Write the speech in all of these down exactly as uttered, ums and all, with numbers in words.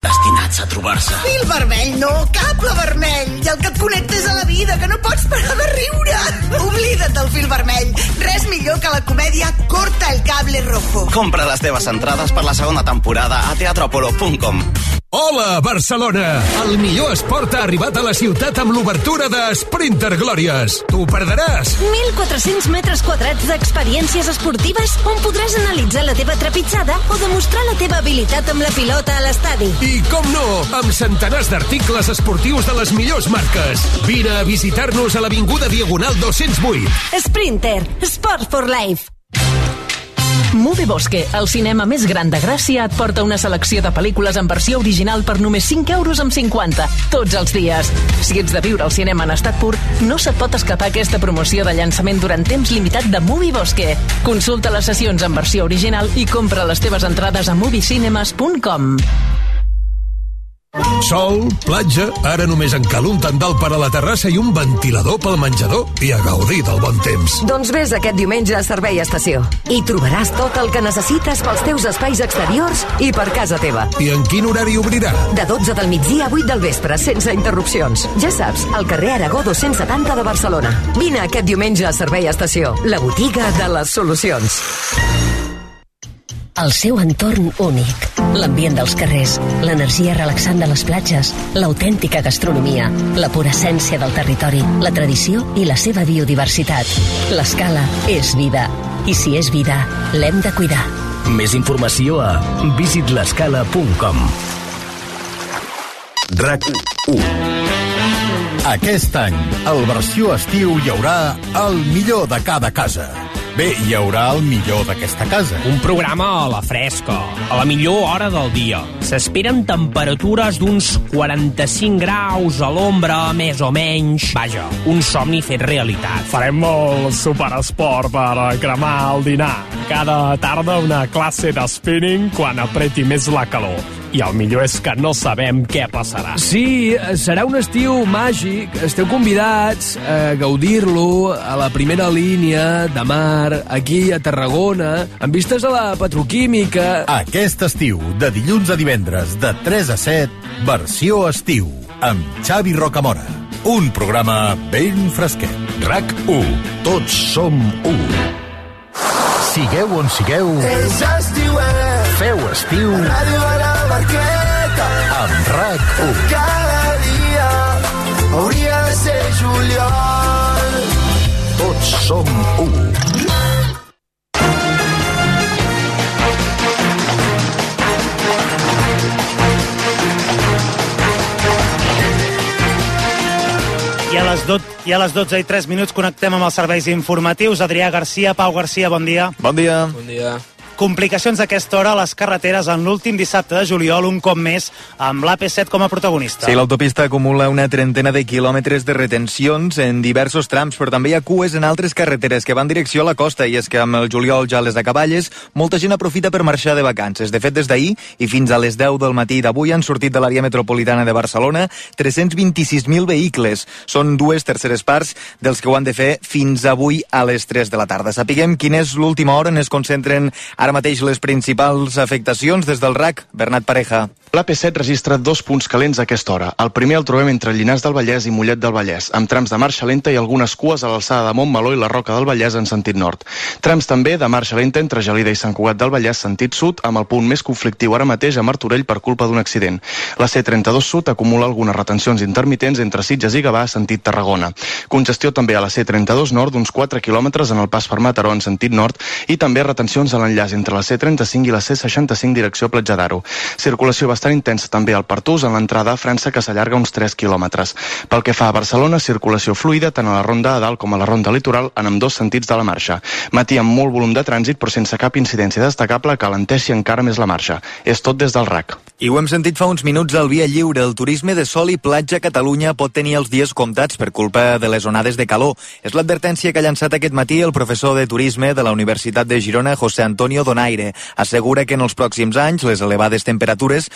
Destinats a trobar-se. Fil vermell, no, cable vermell. I el que et connectes a la vida, que no pots parar de riure. Oblida't del fil vermell. Res millor que la comèdia Corta el cable rojo. Compra les teves entrades per la segona temporada a teatropolo punt com. Hola, Barcelona! El millor esport ha arribat a la ciutat amb l'obertura de Sprinter Glòries. T'ho perdràs! mil quatre-cents metres quadrats d'experiències esportives on podràs analitzar la teva trepitjada o demostrar la teva habilitat amb la pilota a l'estadi. I, com no, amb centenars d'articles esportius de les millors marques. Vine a visitar-nos a l'Avinguda Diagonal dos-cents vuit. Sprinter, Sport for Life. Movie Bosque, el cinema més gran de Gràcia, et porta una selecció de pel·lícules en versió original per només cinc euros amb cinquanta, tots els dies. Si ets de viure al cinema en estat pur, no se't pot escapar aquesta promoció de llançament durant temps limitat de Movie Bosque. Consulta les sessions en versió original i compra les teves entrades a moviecinemas punt com. Sol, platja, ara només en cal un tendal per a la terrassa i un ventilador pel menjador i a gaudir del bon temps. Doncs vés aquest diumenge a Servei Estació. Hi trobaràs tot el que necessites pels teus espais exteriors i per casa teva. I en quin horari obrirà? De dotze del migdia a vuit del vespre, sense interrupcions. Ja saps, al carrer Aragó dos-cents setanta de Barcelona. Vine aquest diumenge a Servei Estació, la botiga de les solucions. El seu entorn únic, l'ambient dels carrers, l'energia relaxant de les platges, l'autèntica gastronomia, la pura essència del territori, la tradició i la seva biodiversitat. L'Escala és vida. I si és vida, l'hem de cuidar. Més informació a visit l'escala punt com. RAC u. Aquest any, al versió estiu hi haurà el millor de cada casa. Bé, hi haurà el millor d'aquesta casa. Un programa a la fresca, a la millor hora del dia. S'esperen temperatures d'uns quaranta-cinc graus a l'ombra, més o menys. Vaja, un somni fet realitat. Farem el superesport per cremar el dinar. Cada tarda una classe de spinning quan apreti més la calor. I el millor és que no sabem què passarà. Sí, serà un estiu màgic. Esteu convidats a gaudir-lo a la primera línia de mar, aquí a Tarragona, amb vistes a la petroquímica. Aquest estiu, de dilluns a divendres, de tres a set, versió estiu, amb Xavi Rocamora. Un programa ben fresquet. RAC u. Tots som u. Sigueu on sigueu. És estiuet. Feu estiu. Ràdio a la barqueta. Amb RAC u. Cada dia hauria de ser juliol. Tots som u. I a les dotze, i a les dotze i tres minuts connectem amb els serveis informatius. Adrià Garcia, Pau Garcia, bon dia. Bon dia. Bon dia. Complicacions a aquesta hora a les carreteres en l'últim dissabte de juliol, un cop més, amb l'A P set com a protagonista. Sí, l'autopista acumula una trentena de quilòmetres de retencions en diversos trams, però també hi ha cues en altres carreteres que van direcció a la costa, i és que amb el juliol ja a les acaballes, molta gent aprofita per marxar de vacances. De fet, des d'ahir i fins a les deu del matí d'avui han sortit de l'àrea metropolitana de Barcelona tres-cents vint-i-sis mil vehicles. Són dues terceres parts dels que ho han de fer fins avui a les tres de la tarda. Sapiguem quina és l'última hora on es concentren ara mateix les principals afectacions des del RAC. Bernat Pareja. L'A P set registra dos punts calents a aquesta hora. El primer el trobem entre Llinars del Vallès i Mollet del Vallès, amb trams de marxa lenta i algunes cues a l'alçada de Montmeló i la Roca del Vallès en sentit nord. Trams també de marxa lenta entre Gelida i Sant Cugat del Vallès sentit sud, amb el punt més conflictiu ara mateix a Martorell per culpa d'un accident. La C trenta-dos Sud acumula algunes retencions intermitents entre Sitges i Gavà sentit Tarragona. Congestió també a la C trenta-dos Nord d'uns quatre quilòmetres en el pas per Mataró en sentit nord i també retencions a l'enllaç entre la C trenta-cinc i la C seixanta-cinc direcció Platja d'Aro. Circulació bastant intensa també al Pertús en l'entrada a França, que s'allarga uns tres quilòmetres. Pel que fa a Barcelona, circulació fluida tant a la ronda a dalt com a la ronda litoral en ambdós sentits de la marxa. Matí amb molt volum de trànsit però sense cap incidència destacable que alenteixi encara més la marxa. És tot des del RAC. I ho hem sentit fa uns minuts al Via Lliure. El turisme de sol i platja a Catalunya pot tenir els dies comptats per culpa de les onades de calor. És l'advertència que ha llançat aquest matí el professor de turisme de la Universitat de Girona, José Antonio Donaire. Assegura que en els pròxims anys les elevades temperatures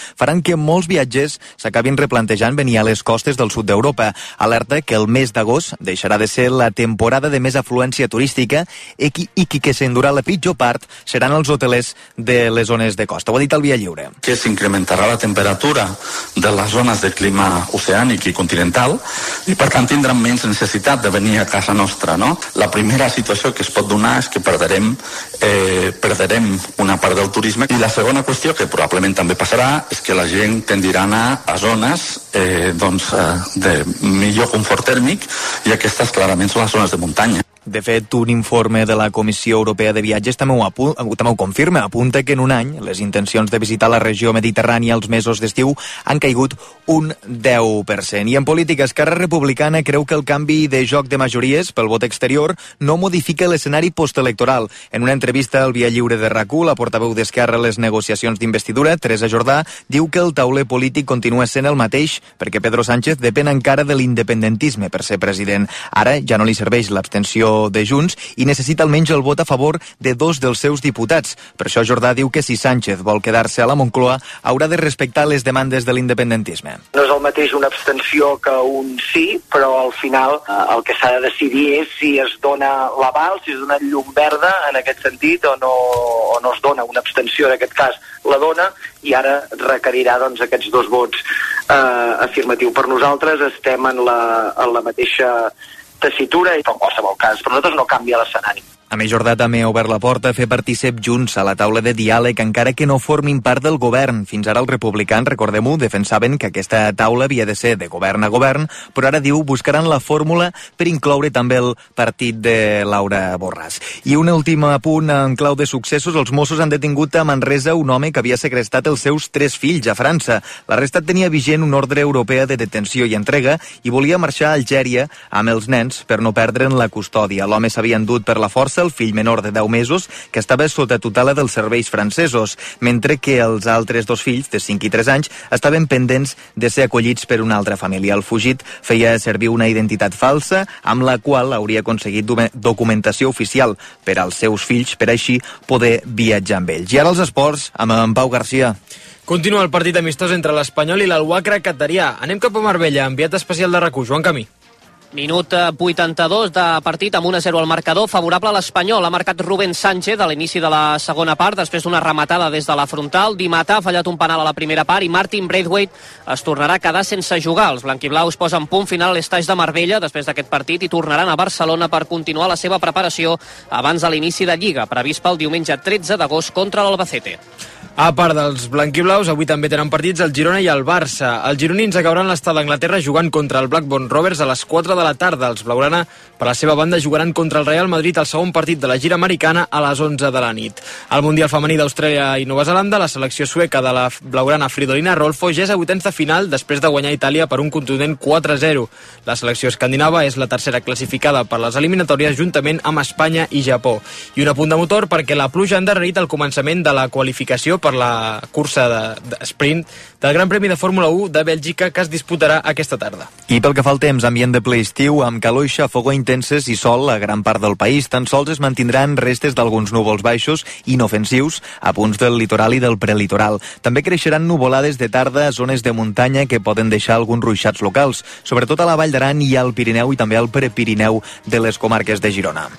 faran que molts viatgers s'acabin replantejant venir a les costes del sud d'Europa. Alerta que el mes d'agost deixarà de ser la temporada de més afluència turística i qui, i qui que s'endurà la pitjor part seran els hotelers de les zones de costa. Ho ha dit el Via Lliure. Que s'incrementarà la temperatura de les zones de clima oceànic i continental i per tant tindran menys necessitat de venir a casa nostra, no? La primera situació que es pot donar és que perderem eh, perderem una part del turisme i la segona qüestió que probablement també passarà és que la gent tendirà a anar a zones eh, doncs, eh, de millor confort tèrmic i aquestes clarament són les zones de muntanya. De fet, un informe de la Comissió Europea de Viatges també ho, apu- també ho confirma. Apunta que en un any les intencions de visitar la regió mediterrània als mesos d'estiu han caigut un deu per cent. I en política, Esquerra Republicana creu que el canvi de joc de majories pel vot exterior no modifica l'escenari postelectoral. En una entrevista al Via Lliure de RAC u, la portaveu d'Esquerra a les negociacions d'investidura, Teresa Jordà, diu que el tauler polític continua sent el mateix perquè Pedro Sánchez depèn encara de l'independentisme per ser president. Ara ja no li serveix l'abstenció de Junts i necessita almenys el vot a favor de dos dels seus diputats. Per això Jordà diu que si Sánchez vol quedar-se a la Moncloa haurà de respectar les demandes de l'independentisme. No és el mateix una abstenció que un sí, però al final eh, el que s'ha de decidir és si es dona l'aval, si es dona llum verda en aquest sentit o no, o no es dona. Una abstenció, en aquest cas, la dona i ara requerirà doncs, aquests dos vots eh, afirmatiu. Per nosaltres estem en la, en la mateixa tessitura i en qualsevol cas, per nosaltres no canvia l'escenari. A més, Jordà també ha obert la porta a fer partícip Junts a la taula de diàleg encara que no formin part del govern. Fins ara els republicans, recordem-ho, defensaven que aquesta taula havia de ser de govern a govern, però ara diu buscaran la fórmula per incloure també el partit de Laura Borràs. I un últim apunt en clau de successos, els Mossos han detingut a Manresa un home que havia segrestat els seus tres fills a França. L'arrestat tenia vigent una ordre europea de detenció i entrega i volia marxar a Algèria amb els nens per no perdre'n la custòdia. L'home s'havia endut per la força el fill menor de deu mesos, que estava sota tutela dels serveis francesos, mentre que els altres dos fills, de cinc i tres anys, estaven pendents de ser acollits per una altra família. El fugit feia servir una identitat falsa, amb la qual hauria aconseguit documentació oficial per als seus fills, per així poder viatjar amb ells. I ara els esports, amb en Pau Garcia. Continua el partit amistós entre l'Espanyol i l'Al-Waqra Qatarià. Anem cap a Marbella, enviat especial de RAC u, Joan Camí. Minut vuitanta-dos de partit amb un a zero al marcador, favorable a l'Espanyol. Ha marcat Rubén Sánchez a l'inici de la segona part, després d'una rematada des de la frontal. Di Mata ha fallat un penal a la primera part i Martin Braithwaite es tornarà a quedar sense jugar. Els blanquiblaus posen punt final a l'Estaix de Marbella després d'aquest partit i tornaran a Barcelona per continuar la seva preparació abans de l'inici de Lliga, previst pel diumenge tretze d'agost contra l'Albacete. A part dels blanquiblaus, avui també tenen partits el Girona i el Barça. Els gironins acabaran l'estat d'Anglaterra jugant contra el Blackburn Rovers a les quatre de la tarda. Els blaugrana, per la seva banda, jugaran contra el Real Madrid el segon partit de la gira americana a les onze de la nit. Al Mundial Femení d'Austràlia i Nova Zelanda, la selecció sueca de la blaugrana Fridolina Rolfo ja és a vuitens de final després de guanyar Itàlia per un contundent quatre a zero. La selecció escandinava és la tercera classificada per les eliminatòries juntament amb Espanya i Japó. I un apunt de motor perquè la pluja ha endarrerit el començament de la qualificació per la cursa de, de sprint del Gran Premi de Fórmula u de Bèlgica que es disputarà aquesta tarda. I pel que fa al temps, ambient de ple estiu amb calor i xafogor intenses i sol a gran part del país. Tan sols es mantindran restes d'alguns núvols baixos inofensius a punts del litoral i del prelitoral. També creixeran nuvolades de tarda a zones de muntanya que poden deixar alguns ruixats locals, sobretot a la Vall d'Aran i al Pirineu i també al Prepirineu de les comarques de Girona.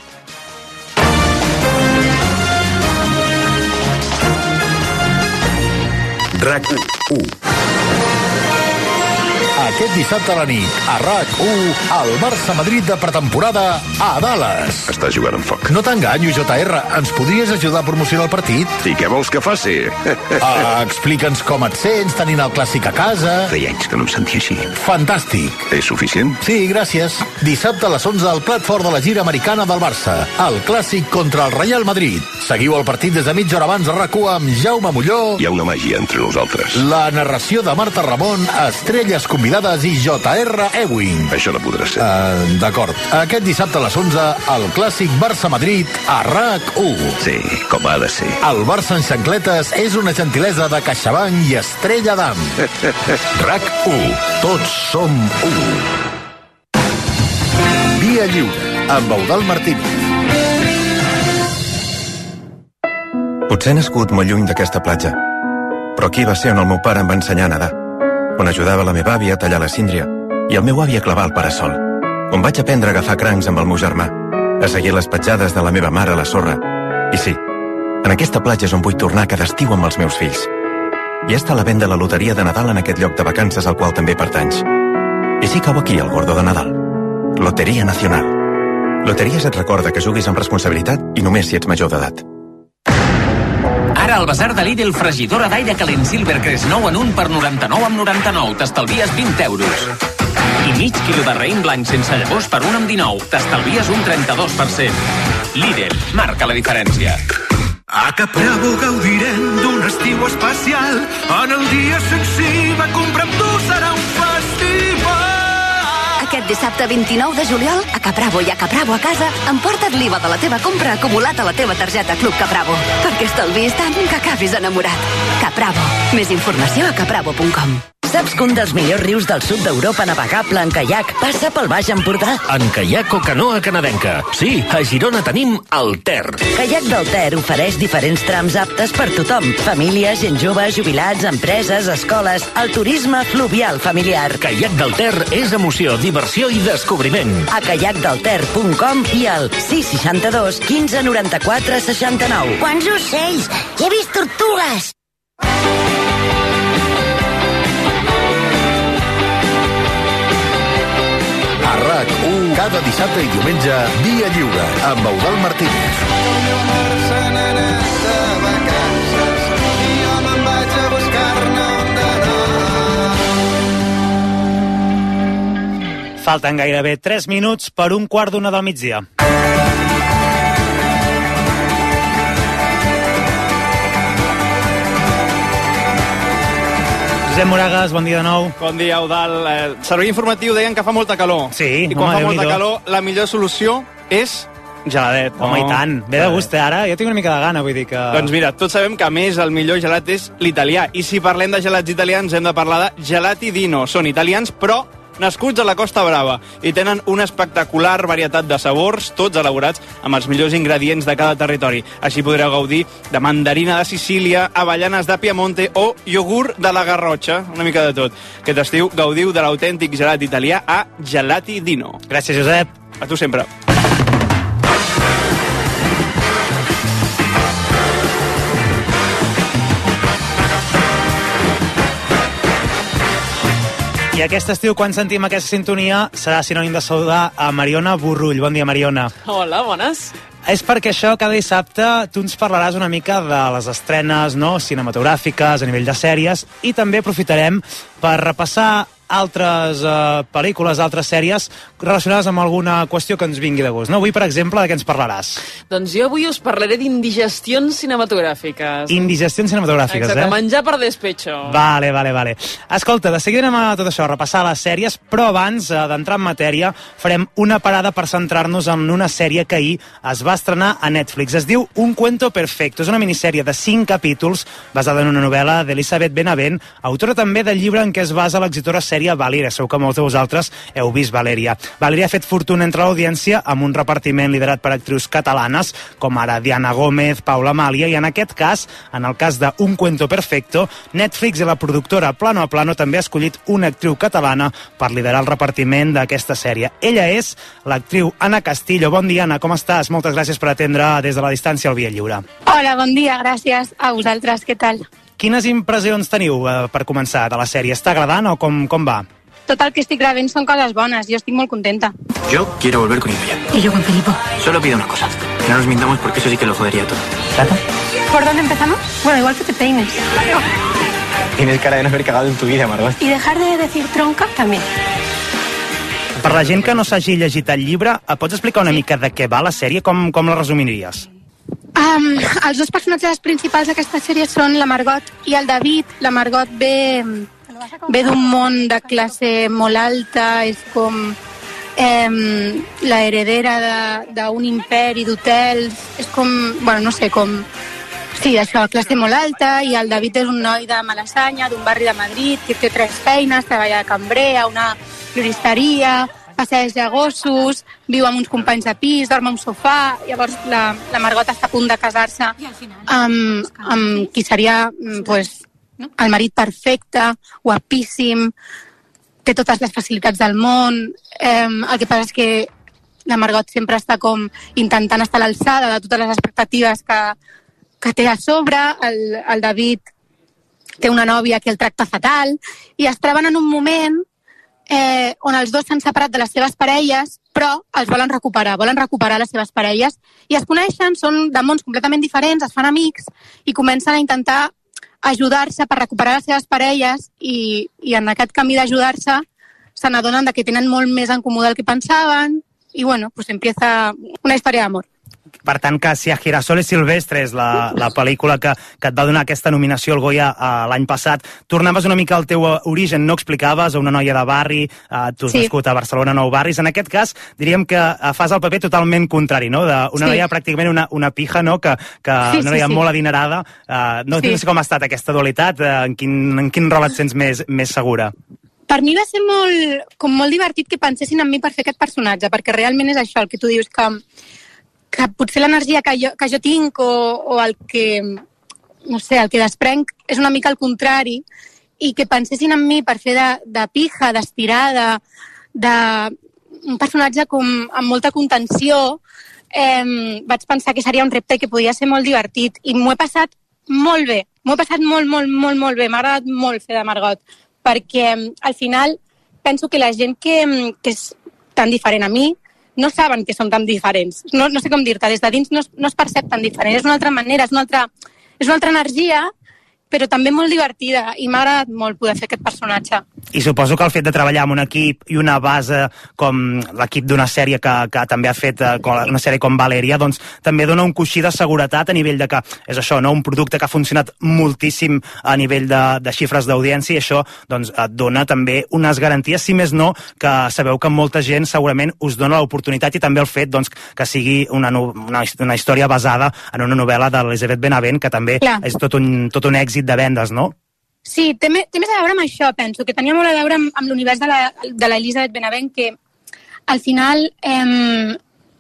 RAC u. Aquest dissabte a la nit, a RAC u, el Barça-Madrid de pretemporada a Dallas. Estàs jugant amb foc. No t'enganyo, J R. Ens podries ajudar a promocionar el partit? I què vols que faci? Ah, explica'ns com et sents tenint el clàssic a casa. Feia anys que no em sentia així. Fantàstic. És suficient? Sí, gràcies. Dissabte a les onze al plat fort de la gira americana del Barça. El clàssic contra el Real Madrid. Seguiu el partit des de mitja hora abans a RAC u amb Jaume Molló. Hi ha una màgia entre nosaltres. La narració de Marta Ramon, estrelles convidades i J R Ewing. Això no podrà ser. Uh, D'acord. Aquest dissabte a les onze, el clàssic Barça-Madrid a RAC u. Sí, com ha de ser. El Barça en xancletes és una gentilesa de CaixaBank i Estrella d'Am. RAC u. Tots som u. Via Lliure, amb Eudald Martínez. Potser he nascut molt lluny d'aquesta platja, Però aquí va ser on el meu pare em va ensenyar a nedar, on ajudava la meva àvia a tallar la síndria i el meu avi a clavar el parasol, on vaig aprendre a agafar crancs amb el meu germà, a seguir les petjades de la meva mare a la sorra. I sí, en aquesta platja és on vull tornar cada estiu amb els meus fills. I està a la venda la loteria de Nadal en aquest lloc de vacances al qual també pertanys. I sí cau aquí el gordo de Nadal. Loteria Nacional. Loteries et recorda que juguis amb responsabilitat i només si ets major d'edat. Ara al Bazar de Lidl, fregidora d'aire calent Silvercrest nou en un per noranta-nou amb noranta-nou. T'estalvies vint euros. I mig quilo de raïm blanc sense llavors per un amb dinou. T'estalvies un trenta-dos per cent. Lidl, marca la diferència. A Caprabo gaudirem d'un estiu especial. En el dia sensible comprar amb tu serà un festival. Aquest dissabte vint-i-nou de juliol, a Caprabo i a Caprabo a casa, emporta't l'I V A de la teva compra acumulat a la teva targeta Club Caprabo. Perquè estalvis tant que acabis enamorat. Caprabo. Més informació a caprabo punt com. Saps que un dels millors rius del sud d'Europa navegable en caiac passa pel Baix Empordà? En caiac o canoa canadenca. Sí, a Girona tenim el Ter. Caiac del Ter ofereix diferents trams aptes per tothom. Famílies, gent jove, jubilats, empreses, escoles, el turisme fluvial familiar. Caiac del Ter és emoció, diversió i descobriment. A caiac del ter punt com i al sis seixanta-dos quinze noranta-quatre seixanta-nou. Quants ocells! He vist tortugues! A RAC u, cada dissabte i diumenge, Via Lliure, amb Eudald Martínez. Falten gairebé tres minuts per un quart d'una del migdia. Josep Moragas, bon dia de nou. Bon dia, Eudald. Eh, servei informatiu deien que fa molta calor. Sí, I quan home, fa molta Déu-n'hi-do. calor, la millor solució és geladet. Home, i tant. Ve de gust, eh, ara. Jo tinc una mica de gana, vull dir que... Doncs mira, tots sabem que a més el millor gelat és l'italià. I si parlem de gelats italians hem de parlar de Gelati Dino. Són italians, però nascuts a la Costa Brava i tenen una espectacular varietat de sabors, tots elaborats amb els millors ingredients de cada territori. Així podreu gaudir de mandarina de Sicília, avellanes de Piemonte o iogurt de la Garrotxa, una mica de tot. Aquest estiu gaudiu de l'autèntic gelat italià a Gelati Dino. Gràcies, Josep. A tu sempre. I aquest estiu, quan sentim aquesta sintonia, serà sinònim de saludar a Mariona Borrull. Bon dia, Mariona. Hola, bones. És perquè això, cada dissabte, tu ens parlaràs una mica de les estrenes, no?, cinematogràfiques, a nivell de sèries, i també aprofitarem per repassar altres uh, pel·lícules, altres sèries relacionades amb alguna qüestió que ens vingui de gust, no? Avui, per exemple, de què ens parlaràs? Doncs jo avui us parlaré d'indigestions cinematogràfiques. Indigestions cinematogràfiques, Exacte, eh? menjar per despecho. Vale, vale, vale. Escolta, de seguida anem a tot això, a repassar les sèries, però abans uh, d'entrar en matèria farem una parada per centrar-nos en una sèrie que ahir es va estrenar a Netflix. Es diu Un cuento perfecto. És una minissèrie de cinc capítols basada en una novel·la d'Elisabeth Benavent, autora també del llibre en què es basa l'exitosa sèrie Valeria. Segur que molts de vosaltres heu vist Valeria. Valeria ha fet fortuna entre l'audiència amb un repartiment liderat per actrius catalanes com ara Diana Gómez, Paula Amàlia, i en aquest cas, en el cas de Un cuento perfecto, Netflix i la productora Plano a Plano també ha escollit una actriu catalana per liderar el repartiment d'aquesta sèrie. Ella és l'actriu Anna Castillo. Bon dia, Anna, com estàs? Moltes gràcies per atendre des de la distància al Via Lliure. Hola, bon dia, gràcies a vosaltres, què tal? Quines impressions teniu eh, per començar de la sèrie? Està agradant o com, com va? Tot el que estic rebent són coses bones, jo estic molt contenta. Yo quiero volver con Idoia. Y yo con Filipo. Solo pido una cosa, que no nos mintamos porque eso sí que lo jodería todo. ¿Trata? ¿Por dónde empezamos? Bueno, igual que te peines. Tienes cara de no haber cagado en tu vida, Margot. Y dejar de decir tronca también. Per la gent que no s'hagi llegit el llibre, pots explicar una mica de què va la sèrie? Com, com la resumiries? Um, els dos personatges principals d'aquesta sèrie són la Margot i el David. La Margot ve, ve d'un món de classe molt alta, és com eh, la heredera d'un imperi d'hotels, és com, bueno, no sé, com... Sí, d'això, classe molt alta, i el David és un noi de Malassanya, d'un barri de Madrid, que té tres feines, treballa de cambrer a una floristeria, passeja gossos, viu amb uns companys de pis, dorm a un sofà. Llavors la, la Margot està a punt de casar-se amb, amb qui seria pues, no? El marit perfecte, guapíssim, té totes les facilitats del món, eh, el que passa és que la Margot sempre està com intentant estar a l'alçada de totes les expectatives que, que té a sobre, el, el David té una nòvia que el tracta fatal, i es troben en un moment eh, on els dos s'han separat de les seves parelles, però els volen recuperar, volen recuperar les seves parelles, i es coneixen, són de mons completament diferents, es fan amics, i comencen a intentar ajudar-se per recuperar les seves parelles, i, i en aquest camí d'ajudar-se se n'adonen que tenen molt més en comú del que pensaven, i bueno, pues empieza una història d'amor. Per tant, que si a Girasoles Silvestres, la, la pel·lícula que, que et va donar aquesta nominació al Goya uh, l'any passat, tornaves una mica al teu origen, no explicaves a una noia de barri, uh, tu has sí. nascut a Barcelona, nou barris. En aquest cas, diríem que uh, fas el paper totalment contrari, no? D'una sí. noia pràcticament una, una pija, no? Que, que sí, una noia sí, sí. molt adinerada. Uh, no, sí. no sé com ha estat aquesta dualitat, uh, en, quin, en quin rol et sents més, més segura? Per mi va ser molt, com molt divertit que pensessin en mi per fer aquest personatge, perquè realment és això el que tu dius, que que potser l'energia que jo, que jo tinc o, o el que, no sé, el que desprenc és una mica al contrari, i que pensessin en mi per fer de, de pija, d'estirada, de un personatge com amb molta contenció, eh, vaig pensar que seria un repte que podia ser molt divertit, i m'ho he passat molt bé, m'ho he passat molt, molt, molt, molt bé, m'ha agradat molt fer de Margot, perquè al final penso que la gent que, que és tan diferent a mi no saben que som tan diferents. No, no sé com dir-te, des de dins no, no es percep tan diferent. És una altra manera, és una altra, és una altra energia, però també molt divertida, i m'ha agradat molt poder fer aquest personatge. I suposo que el fet de treballar amb un equip i una base com l'equip d'una sèrie que, que també ha fet una sèrie com Valeria, doncs també dona un coixí de seguretat a nivell de que, és això, no? Un producte que ha funcionat moltíssim a nivell de, de xifres d'audiència, i això doncs, et dona també unes garanties, si més no, que sabeu que molta gent segurament us dona l'oportunitat, i també el fet doncs, que sigui una, una, una història basada en una novel·la d'Elisabeth Benavent, que també Clar. és tot un, tot un èxit de vendes, no? Sí, té, té més a veure amb això, penso, que tenia molt a veure amb, amb l'univers de la, de l'Elisabeth Benavent, que al final eh,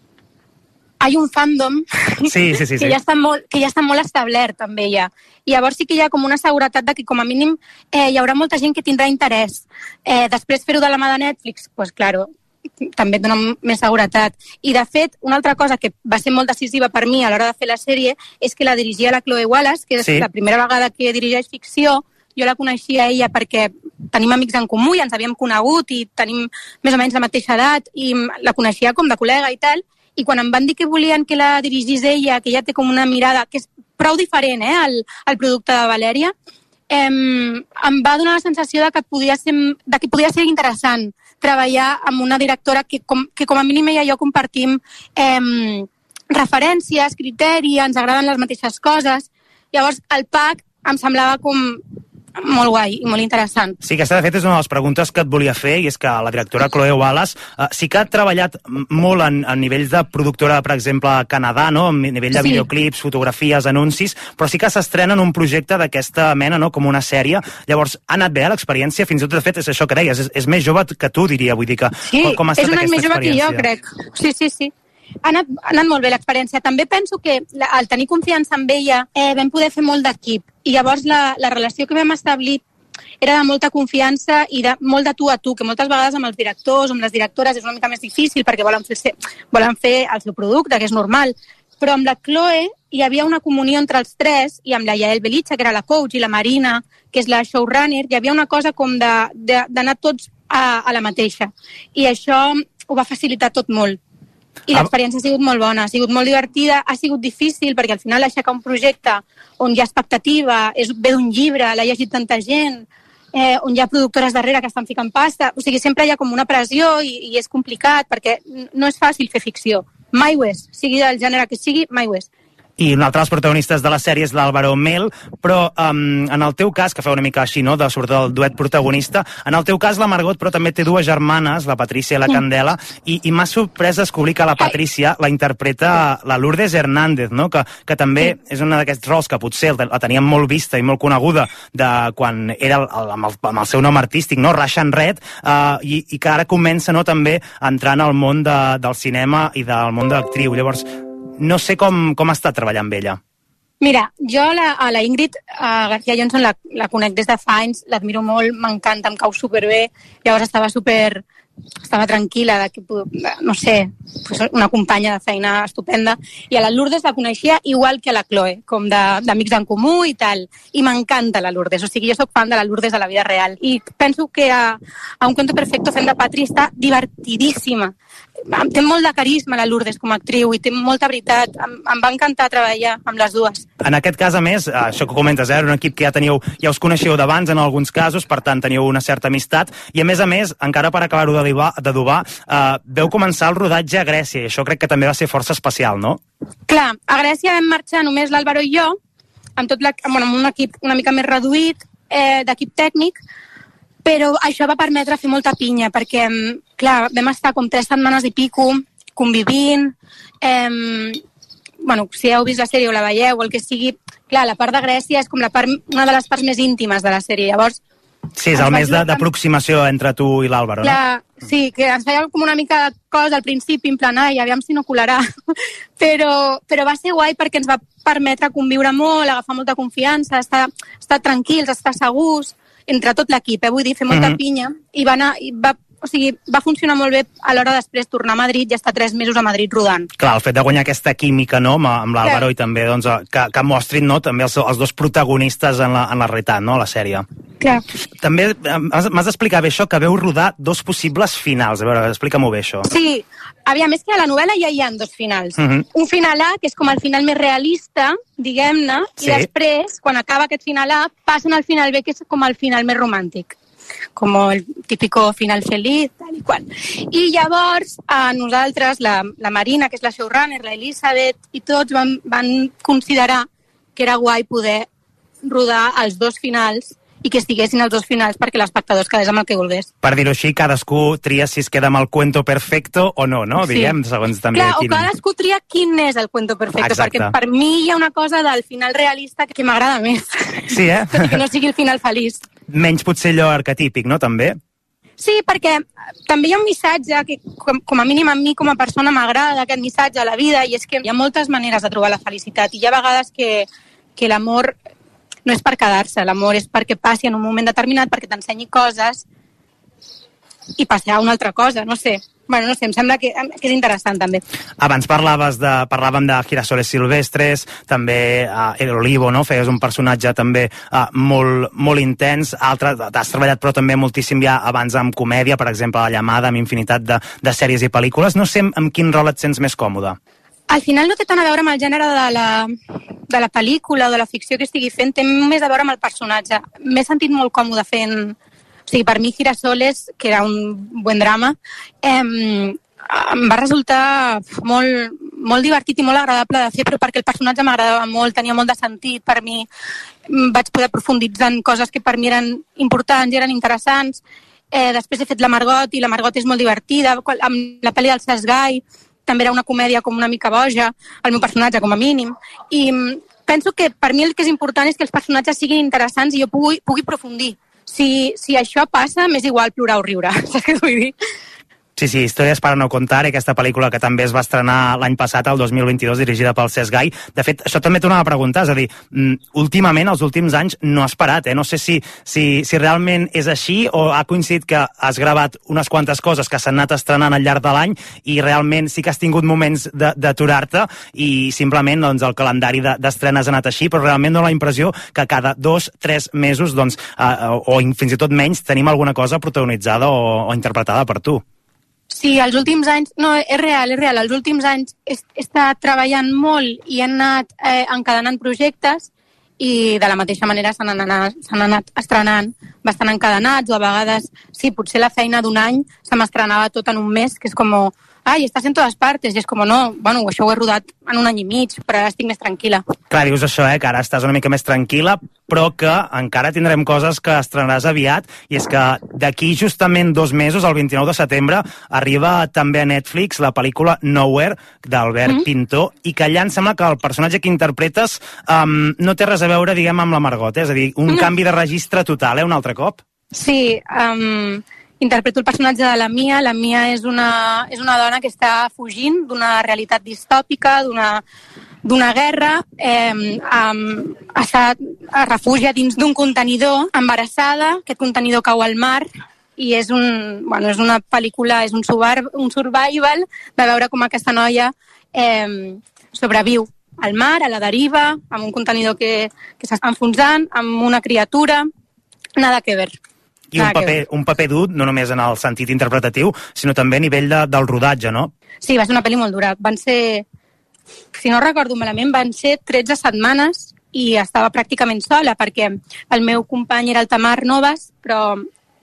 hi ha un fandom sí, sí, sí, que, sí. Ja està molt, que ja està molt establert amb ella. I llavors sí que hi ha com una seguretat de que com a mínim eh, hi haurà molta gent que tindrà interès. Eh, després fer-ho de la mà de Netflix, doncs pues, claro, també et dona més seguretat. I de fet, una altra cosa que va ser molt decisiva per mi a l'hora de fer la sèrie és que la dirigia la Chloe Wallace, que és sí. la primera vegada que dirigeix ficció. Jo la coneixia ella perquè tenim amics en comú i ens havíem conegut i tenim més o menys la mateixa edat, i la coneixia com de col·lega i tal, i quan em van dir que volien que la dirigís ella, que ella té com una mirada que és prou diferent eh, al, al producte de Valèria, eh, em va donar la sensació de que podia ser, de que podia ser interessant treballar amb una directora que com, que com a mínim ella i jo compartim eh, referències, criteri, ens agraden les mateixes coses. Llavors el pack em semblava com molt guai i molt interessant. Sí, aquesta de fet és una de les preguntes que et volia fer, i és que la directora Chloe Wallace eh, sí que ha treballat molt en, en nivells de productora, per exemple, a Canadà, no? A nivell de sí. videoclips, fotografies, anuncis, però sí que s'estrena en un projecte d'aquesta mena, no? Com una sèrie. Llavors, ha anat bé l'experiència? Fins i tot, de fet, és això que deies, és, és més jove que tu, diria, vull dir que... Sí, com, com ha estat és un any més jove que jo, experiència? crec. Sí, sí, sí. Ha anat, ha anat molt bé l'experiència. També penso que la, al tenir confiança en ella eh, vam poder fer molt d'equip, i llavors la, la relació que vam establir era de molta confiança i de, molt de tu a tu, que moltes vegades amb els directors o amb les directores és una mica més difícil perquè volen fer, volen fer el seu producte, que és normal. Però amb la Chloe hi havia una comunió entre els tres, i amb la Yael Belitza, que era la coach, i la Marina, que és la showrunner, hi havia una cosa com d'anar tots a, a la mateixa. I això ho va facilitar tot molt. I l'experiència ha sigut molt bona, ha sigut molt divertida, ha sigut difícil perquè al final aixecar un projecte on hi ha expectativa, és, ve d'un llibre, l'ha llegit tanta gent, eh, on hi ha productores darrere que estan ficant pasta, o sigui, sempre hi ha com una pressió i, i és complicat perquè no és fàcil fer ficció. Mai ho és, sigui del gènere que sigui, mai ho és. I un altre dels protagonistes de la sèrie és l'Álvaro Mel, però um, en el teu cas, que feu una mica així, no?, de, sobretot el duet protagonista, en el teu cas la Margot, però també té dues germanes, la Patrícia i la Candela, i, i m'ha sorprès descobrir que la Patrícia la interpreta la Lourdes Hernández, no?, que, que també és una d'aquests rols que potser la teníem molt vista i molt coneguda de quan era el, el, amb, el, amb el seu nom artístic, no?, Russian Red, uh, i, i que ara comença, no?, també a entrar en el món de, del cinema i del món de l'actriu. Llavors, no sé com, com ha estat treballar amb ella. Mira, jo la, a la Ingrid a García Johnson la, la conec des de fa anys, l'admiro molt, m'encanta, em cau superbé, llavors estava super... estava tranquil·la, de que, no sé, una companya de feina estupenda, i a la Lourdes la coneixia igual que a la Chloe, com d'amics en comú i tal, i m'encanta la Lourdes, o sigui, jo soc fan de la Lourdes de la vida real, i penso que a, a Un cuento perfecto fent de Patri està divertidíssima, té molt de carisma la Lourdes com a actriu i té molta veritat, em, em va encantar treballar amb les dues. En aquest cas, a més, això que comentes, eh, era un equip que ja teníeu, ja us coneixeu d'abans en alguns casos, per tant teníeu una certa amistat, i a més a més, encara per acabar-ho d'adobar, eh, veu començar el rodatge a Grècia, i això crec que també va ser força especial, no? Clar, a Grècia vam marxar només l'Àlvaro i jo, amb, tot la, bueno, amb un equip una mica més reduït, eh, d'equip tècnic, però això va permetre fer molta pinya, perquè, clar, vam estar com tres setmanes i pico, convivint, eh, bueno, si heu vist la sèrie o la veieu, o el que sigui, clar, la part de Grècia és com la part, una de les parts més íntimes de la sèrie, llavors... Sí, és el més d'aproximació entre tu i l'Àlvaro, no? Sí, que ens feia com una mica de cosa al principi, en plan, ai, aviam si no colarà, però, però va ser guai perquè ens va permetre conviure molt, agafar molta confiança, estar, estar tranquils, estar segurs, entre tot l'equip, eh? Vull dir, fer molta mm-hmm. pinya, i va anar, i va, o sigui, va funcionar molt bé a l'hora després tornar a Madrid i estar tres mesos a Madrid rodant. Clar, el fet de guanyar aquesta química, no?, amb l'Àlvaro i també, doncs, que, que mostrin, no?, també els, els dos protagonistes en la, en la realitat, no?, la sèrie. Clar. També m'has d'explicar bé això, que veu rodar dos possibles finals. A veure, explica-m'ho bé, això. Sí, aviam, és que a la novel·la ja hi ha dos finals. Mm-hmm. Un final A, que és com el final més realista, diguem-ne, sí. I després, quan acaba aquest final A, passen al final B, que és com el final més romàntic. Com el típico final feliz, tal i qual. I llavors, a nosaltres, la, la Marina, que és la showrunner, la Elisabet, i tots van, van considerar que era guai poder rodar els dos finals i que estiguessin els dos finals perquè l'espectador es quedés amb el que volgués. Per dir-ho així, cadascú tria si es queda amb el cuento perfecto o no, no? Sí. Diguem, segons també... Clar, quin... o cadascú tria quin és el cuento perfecto, Exacte. Perquè per mi hi ha una cosa del final realista que m'agrada més. Sí, eh? Tot i que no sigui el final feliç. Menys potser allò arquetípic, no?, també? Sí, perquè també hi ha un missatge que, com, com a mínim a mi com a persona m'agrada aquest missatge a la vida, i és que hi ha moltes maneres de trobar la felicitat, i hi ha vegades que, que l'amor no és per quedar-se, l'amor és perquè passi en un moment determinat, perquè t'ensenyi coses i passarà una altra cosa, no sé. Bueno, no sé, em sembla que, que és interessant també. Abans parlaves de, parlàvem de Girasoles Silvestres, també uh, El Olivo, no? Feies un personatge també uh, molt, molt intens. Altre, has treballat però també moltíssim ja abans amb comèdia, per exemple, La Llamada, amb infinitat de, de sèries i pel·lícules. No sé amb quin rol et sents més còmode. Al final no té tant a veure amb el gènere de la, de la pel·lícula o de la ficció que estigui fent, té més a veure amb el personatge. M'he sentit molt còmode fent... O sigui, per mi Girasoles, que era un bon drama, eh, em va resultar molt, molt divertit i molt agradable de fer, però perquè el personatge m'agradava molt, tenia molt de sentit per mi. Vaig poder profunditzar en coses que per mi eren importants i eren interessants. Eh, després he fet la Margot, i la Margot és molt divertida. Amb la pel·li del Cesc Gai també era una comèdia com una mica boja, el meu personatge com a mínim, i penso que per mi el que és important és que els personatges siguin interessants i jo pugui, pugui aprofundir. Si, si això passa, m'és igual plorar o riure, saps què vull dir? Sí, sí, Històries para no contar, aquesta pel·lícula que també es va estrenar l'any passat, el dos mil vint-i-dos, dirigida pel Cesc Gai. De fet, això també tornava a preguntar, és a dir, últimament, els últims anys, no has parat, eh? No sé si, si, si realment és així o ha coincidit que has gravat unes quantes coses que s'han anat estrenant al llarg de l'any i realment sí que has tingut moments d'aturar-te i simplement doncs, el calendari d'estrenes ha anat així, però realment dono la impressió que cada dos, tres mesos, doncs, eh, o fins i tot menys, tenim alguna cosa protagonitzada o, o interpretada per tu. Sí, els últims anys... No, és real, és real. Els últims anys he, he estat treballant molt i he anat eh, encadenant projectes i de la mateixa manera s'han anat, s'han anat estrenant bastant encadenats o a vegades, sí, potser la feina d'un any se m'estrenava tot en un mes, que és com... Ai, estàs en totes partes, i és com, no, bueno, això ho he rodat en un any i mig, però ara estic més tranquil·la. Clar, dius això, eh, que ara estàs una mica més tranquil·la, però que encara tindrem coses que estrenaràs aviat, i és que d'aquí justament dos mesos, el vint-i-nou de setembre, arriba també a Netflix la pel·lícula Nowhere, d'Albert mm-hmm. Pintor, i que allà em sembla que el personatge que interpretes um, no té res a veure, diguem, amb la Margot, eh? És a dir, un mm. canvi de registre total, eh, un altre cop? Sí, um... interpreto el personatge de la Mia. La Mia és una, és una dona que està fugint d'una realitat distòpica, d'una d'una guerra, eh, um, està a refugia dins d'un contenidor, embarassada, aquest contenidor cau al mar, i és, un, bueno, és una pel·lícula, és un, subar, un survival de veure com aquesta noia eh, sobreviu al mar, a la deriva, amb un contenidor que, que s'està enfonsant, amb una criatura, nada que ver. I un paper, un paper dur, no només en el sentit interpretatiu, sinó també a nivell de, del rodatge, no? Sí, va ser una pel·li molt dura. Van ser, si no recordo malament, van ser tretze setmanes i estava pràcticament sola, perquè el meu company era el Tamar Novas, però,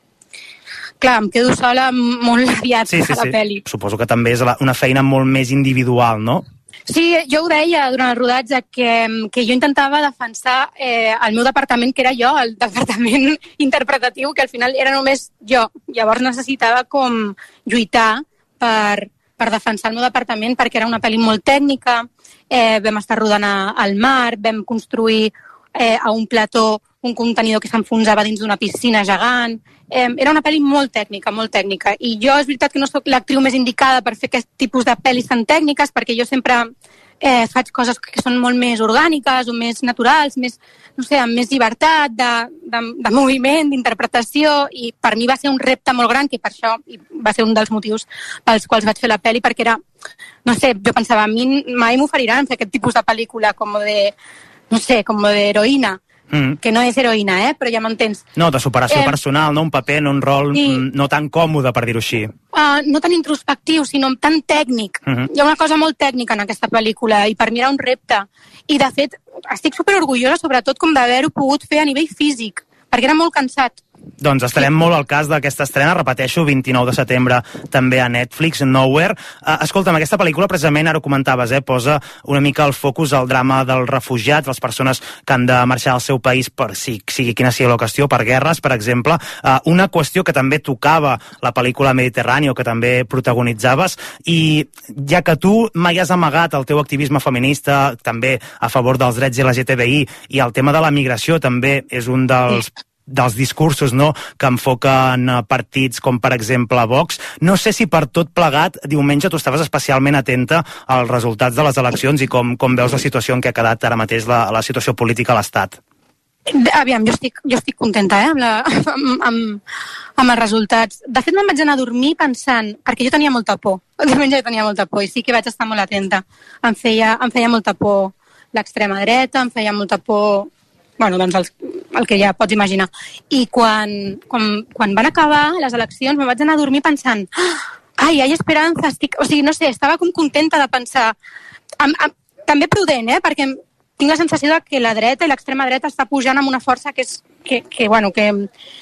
clar, em quedo sola molt aviat sí, sí, a la sí. pel·li. Suposo que també és una feina molt més individual, no? Sí, jo ho deia durant el rodatge, que, que jo intentava defensar eh, el meu departament, que era jo, el departament interpretatiu, que al final era només jo. Llavors necessitava com lluitar per, per defensar el meu departament, perquè era una pel·li molt tècnica, eh, vam estar rodant a, al mar, vam construir eh, a un plató un contenidor que s'enfonsava dins d'una piscina gegant. Eh, era una pel·li molt tècnica, molt tècnica. I jo és veritat que no sóc l'actriu més indicada per fer aquest tipus de pel·lis tan tècniques, perquè jo sempre eh, faig coses que són molt més orgàniques o més naturals, més, no sé, amb més llibertat de, de, de moviment, d'interpretació, i per mi va ser un repte molt gran, que per això va ser un dels motius pels quals vaig fer la pel·li, perquè era, no sé, jo pensava, a mi mai m'oferiran fer aquest tipus de pel·lícula com de, no sé, com d'heroïna. Mm. Que no és heroïna, eh? Però ja m'entens. No, de superació eh, personal, no? Un paper en un rol sí. no tan còmode, per dir-ho així. Uh, no tan introspectiu, sinó tan tècnic. Uh-huh. Hi ha una cosa molt tècnica en aquesta pel·lícula i per mi era un repte. I, de fet, estic superorgullosa, sobretot, com d'haver-ho pogut fer a nivell físic, perquè era molt cansat. Doncs estarem molt al cas d'aquesta estrena, repeteixo, vint-i-nou de setembre també a Netflix, Nowhere. Uh, escolta'm, aquesta pel·lícula, precisament, ara ho comentaves, eh, posa una mica el focus al drama dels refugiats, les persones que han de marxar al seu país per si, sigui quina sigui la qüestió, per guerres, per exemple. Uh, una qüestió que també tocava la pel·lícula Mediterráneo, que també protagonitzaves, i ja que tu mai has amagat el teu activisme feminista, també a favor dels drets L G T B I, i el tema de la migració també és un dels... Sí. dels discursos, no?, que enfoquen partits com, per exemple, Vox. No sé si per tot plegat, diumenge tu estaves especialment atenta als resultats de les eleccions i com, com veus la situació en què ha quedat ara mateix la, la situació política a l'Estat. Aviam, jo estic, jo estic contenta, eh, amb, la, amb, amb, amb els resultats. De fet, me'n vaig anar a dormir pensant, perquè jo tenia molta por, el diumenge jo tenia molta por, i sí que vaig estar molt atenta. Em feia, em feia molta por l'extrema dreta, em feia molta por... Bueno, doncs el, el que ja pots imaginar. I quan, quan, quan van acabar les eleccions me vaig anar a dormir pensant ai, hi ha esperança, estic... O sigui, no sé, estava com contenta de pensar... Am, am, també prudent, eh? Perquè tinc la sensació de que la dreta i l'extrema dreta està pujant amb una força que és... Que, que bueno, que...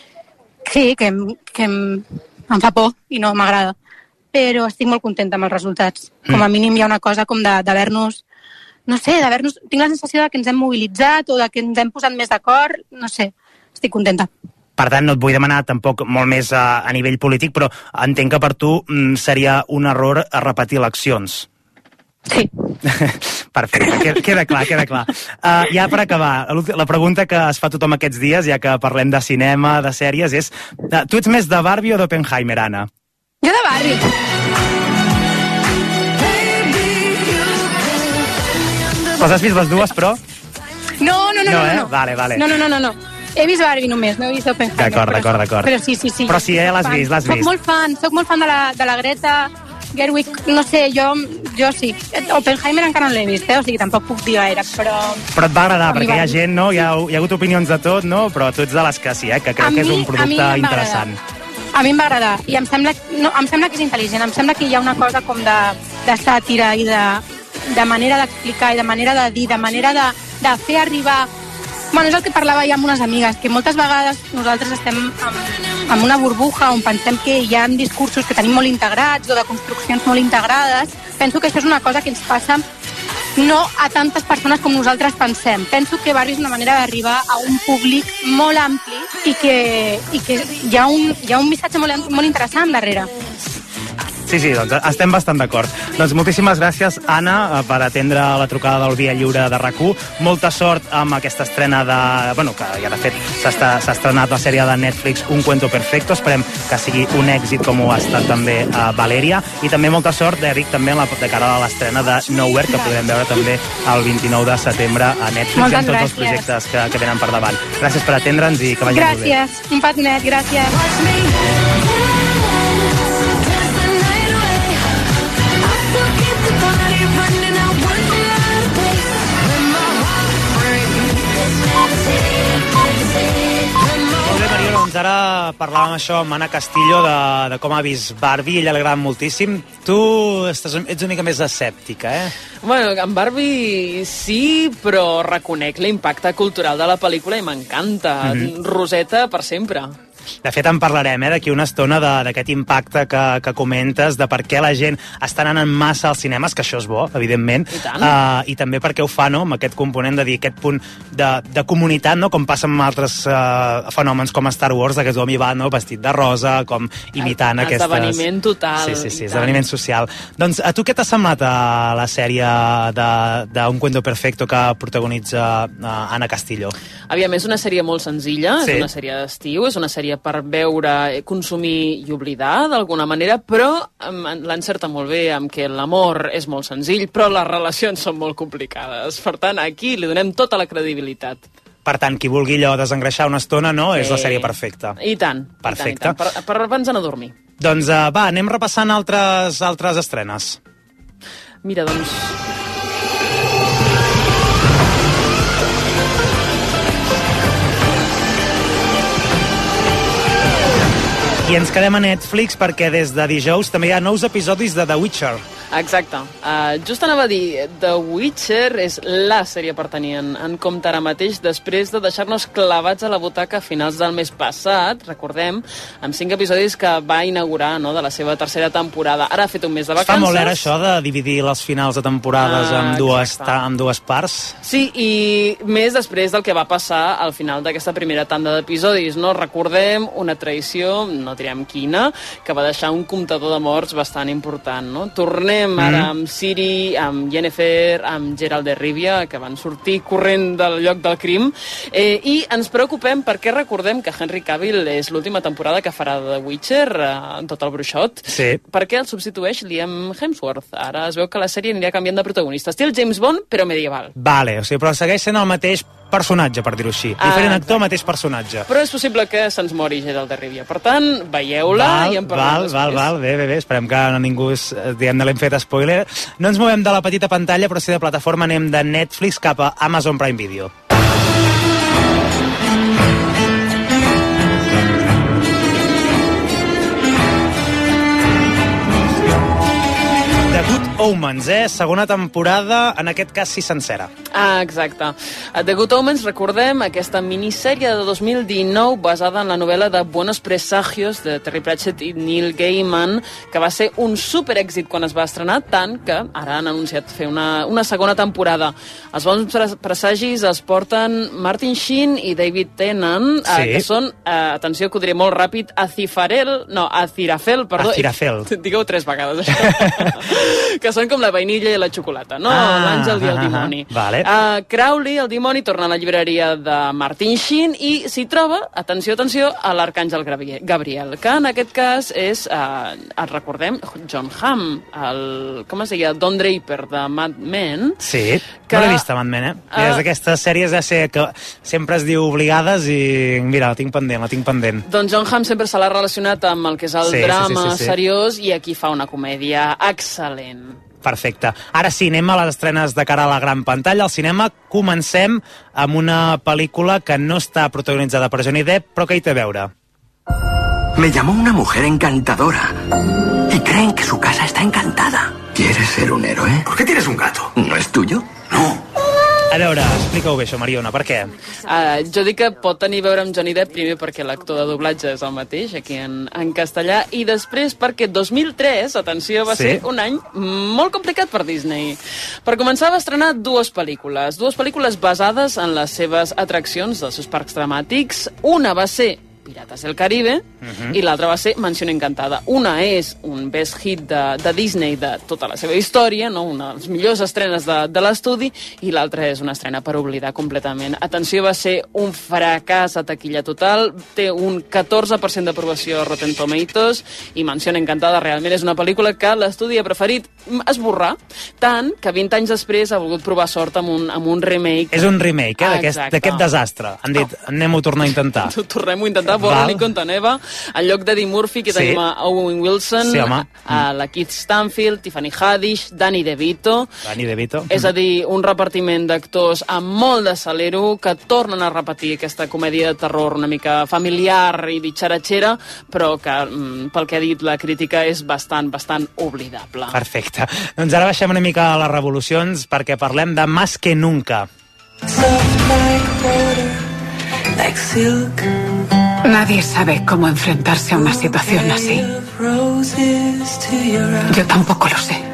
Sí, que, que em fa por i no m'agrada. Però estic molt contenta amb els resultats. Com a mínim hi ha una cosa com d'haver-nos... No sé, d'haver-nos... Tinc la sensació de que ens hem mobilitzat o de que ens hem posat més d'acord. No sé, estic contenta. Per tant, no et vull demanar tampoc molt més a, a nivell polític, però entenc que per tu mm, seria un error a repetir eleccions. Sí. Perfecte, queda, queda clar, queda clar. Uh, ja per acabar, la pregunta que es fa tothom aquests dies, ja que parlem de cinema, de sèries, és uh, tu ets més de Barbie o d'Oppenheimer, Anna? Jo de Barbie. Les has vist les dues, però? No, no, no, no. No, eh? no. Vale, vale. No, no, no, no, no. He vist Barbie només, no he vist Oppenheimer. D'acord, d'acord, d'acord. Però sí, sí, sí. Però sí, eh, l'has vist, l'has vist. Soc molt fan, soc molt fan de la, de la Greta Gerwig, no sé, jo, jo sí. Oppenheimer encara no l'he vist, eh? O sigui, tampoc puc dir gaire, però... Però et va agradar, perquè hi ha gent, no? Hi ha, hi ha hagut opinions de tot, no? Però tu ets de les que sí, eh? Que creu que és un producte interessant. A mi em va agradar, i em sembla, no, em sembla que és intel·ligent, em sembla que hi ha una cosa com de, de sàtira i de... de manera d'explicar i de manera de dir, de manera de, de fer arribar... Bueno, és el que parlava ja amb unes amigues, que moltes vegades nosaltres estem en, en una burbuja on pensem que hi ha discursos que tenim molt integrats o de construccions molt integrades. Penso que això és una cosa que ens passa no a tantes persones com nosaltres pensem. Penso que Barbie és una manera d'arribar a un públic molt ampli i que, i que hi, ha un, hi ha un missatge molt, molt interessant darrere. Sí, sí, doncs estem bastant d'acord. Doncs moltíssimes gràcies, Anna, per atendre la trucada del Via Lliure de RAC u. Molta sort amb aquesta estrena de... Bueno, que ja de fet s'ha estrenat la sèrie de Netflix Un Cuento Perfecto. Esperem que sigui un èxit com ho ha estat també a Valeria. I també molta sort, Eric, també en la, de cara a l'estrena de Nowhere, que podrem veure també el vint-i-nou de setembre a Netflix. Moltes i en tots gràcies. els projectes que, que venen per davant. Gràcies per atendre'ns i que vagi molt bé. Gràcies, un petonet, gràcies. Doncs ara parlàvem això amb Anna Castillo de, de com ha vist Barbie, ella l'agrada moltíssim. Tu estàs, ets una mica més escèptica, eh? Bueno, amb Barbie sí, però reconec l'impacte cultural de la pel·lícula i m'encanta. Mm-hmm. Roseta per sempre. De fet, en parlarem eh, d'aquí una estona d'aquest impacte que, que comentes, de per què la gent està anant en massa als cinemes, que això és bo, evidentment, I tant. uh, i també perquè ho fa, no?, amb aquest component de dir, aquest punt de, de comunitat, no?, com passa amb altres uh, fenòmens com Star Wars, que és l'home va, no?, vestit de rosa, com imitant aquestes... Esdeveniment total. Sí, sí, sí, esdeveniment social. Doncs a tu què t'ha semblat a la sèrie d'Un Cuento Perfecto que protagonitza uh, Anna Castillo? Aviam, és una sèrie molt senzilla, Sí. és una sèrie d'estiu, és una sèrie per veure, consumir i oblidar d'alguna manera, però um, l'encerta molt bé amb que l'amor és molt senzill, però les relacions són molt complicades. Per tant, aquí li donem tota la credibilitat. Per tant, qui vulgui allò desengreixar una estona, no? Sí. És la sèrie perfecta. I tant. Perfecte. I tant, i tant. Per, per abans d'anar a dormir. Doncs uh, va, anem repassant altres, altres estrenes. Mira, doncs... I ens quedem a Netflix perquè des de dijous també hi ha nous episodis de The Witcher. Exacte. Uh, just anava a dir, The Witcher és la sèrie per tenir en, en compte ara mateix després de deixar-nos clavats a la butaca a finals del mes passat, recordem, amb cinc episodis que va inaugurar, no?, de la seva tercera temporada. Ara ha fet un mes de vacances. Fa molt era això de dividir les finals de temporades Ah, amb, dues, exacte. ta, amb dues parts. Sí, i més després del que va passar al final d'aquesta primera tanda d'episodis, no? Recordem una traïció, no direm quina, que va deixar un comptador de morts bastant important, no? Tornem ara Mm. amb Ciri, amb Yennefer, amb Geralt de Rivia, que van sortir corrent del lloc del crim, eh, i ens preocupem perquè recordem que Henry Cavill és l'última temporada que farà de The Witcher, eh, tot el bruixot, Sí. perquè el substitueix Liam Hemsworth. Ara es veu que la sèrie anirà canviant de protagonista. Estil James Bond, però medieval. Vale, o sigui, però segueix sent el mateix personatge, per dir-ho així. Ah, Diferent actor, mateix personatge. Però és possible que se'ns mori Geralt de Rivia. Per tant, veieu-la Val, i en parlem val, després. val, val, bé, bé, bé, esperem que no ningú es, diguem, no l'hem fet spoiler. No ens movem de la petita pantalla, però sí de plataforma, anem de Netflix cap a Amazon Prime Video. The Good Omens, eh? Segona temporada, en aquest cas sí sencera. Ah, exacte. A The Good Omens, recordem aquesta minissèrie de dos mil dinou basada en la novel·la de Buenos Presagios de Terry Pratchett i Neil Gaiman, que va ser un superèxit quan es va estrenar, tant que ara han anunciat fer una, una segona temporada. Els bons pres- presagis els porten Martin Sheen i David Tennant, Sí. eh, que són, eh, atenció que ho diré molt ràpid, Acifarel, no, Acirafel, perdó. Acirafel. Digueu tres vegades, això. Que són com la vainilla i la xocolata, no? Ah, L'àngel i el ah, dimoni. ah, vale. Uh, Crowley, el dimoni, torna a la llibreria de Martin Sheen i s'hi troba, atenció, atenció, a l'Arcàngel Gabriel, Gabriel, que en aquest cas és, uh, el recordem, John Hamm, el, com es deia, Don Draper de Mad Men. Sí, Que- no l'he vist, Mad Men, eh? Mira, Ah. és d'aquestes sèries ja sé que sempre es diu obligades i mira, la tinc pendent, la tinc pendent. Doncs John Hamm sempre se l'ha relacionat amb el que és el Sí, sí, drama sí, sí, sí. seriós i aquí fa una comèdia excel·lent. Perfecte. Ara sí, anem a les estrenes de cara a la gran pantalla. Al cinema comencem amb una pel·lícula que no està protagonitzada per Johnny Depp, però que hi té a veure. Me llamó una mujer encantadora. Y creen que su casa está encantada. ¿Quieres ser un héroe? ¿Por qué tienes un gato? ¿No es tuyo? A veure, explica-ho bé, això, Mariona, per què? Uh, jo dic que pot tenir a veure amb Johnny Depp, primer perquè l'actor de doblatge és el mateix, aquí en, en castellà, i després perquè dos mil tres, atenció, va Sí. ser un any molt complicat per Disney. Per començar, va estrenar dues pel·lícules, dues pel·lícules basades en les seves atraccions dels seus parcs dramàtics. Una va ser Pirates del Caribe, uh-huh. i l'altra va ser Mansión Encantada. Una és un best hit de, de Disney de tota la seva història, no? Una de les millors estrenes de, de l'estudi, i l'altra és una estrena per oblidar completament. Atenció, va ser un fracàs a taquilla total, té un catorze per cent d'aprovació a Rotten Tomatoes, i Mansión Encantada realment és una pel·lícula que l'estudi ha preferit esborrar, tant que vint anys després ha volgut provar sort amb un, amb un remake. És un remake, eh, d'aquest desastre. Han dit, oh. anem-ho a tornar a intentar. Tornem-ho a intentar, Born i Contaneva, en lloc d'Eddie Murphy, que sí. tenim a Owen Wilson, sí, a, a la Keith Stanfield, Tiffany Haddish, Danny DeVito. Danny DeVito. És a dir, un repartiment d'actors amb molt de salero que tornen a repetir aquesta comèdia de terror una mica familiar i ditxaratxera, però que, pel que ha dit la crítica, és bastant, bastant oblidable. Perfecte. Doncs ara baixem una mica a les revolucions perquè parlem de Más que Nunca. Nadie sabe cómo enfrentarse a una situación así. Yo tampoco lo sé.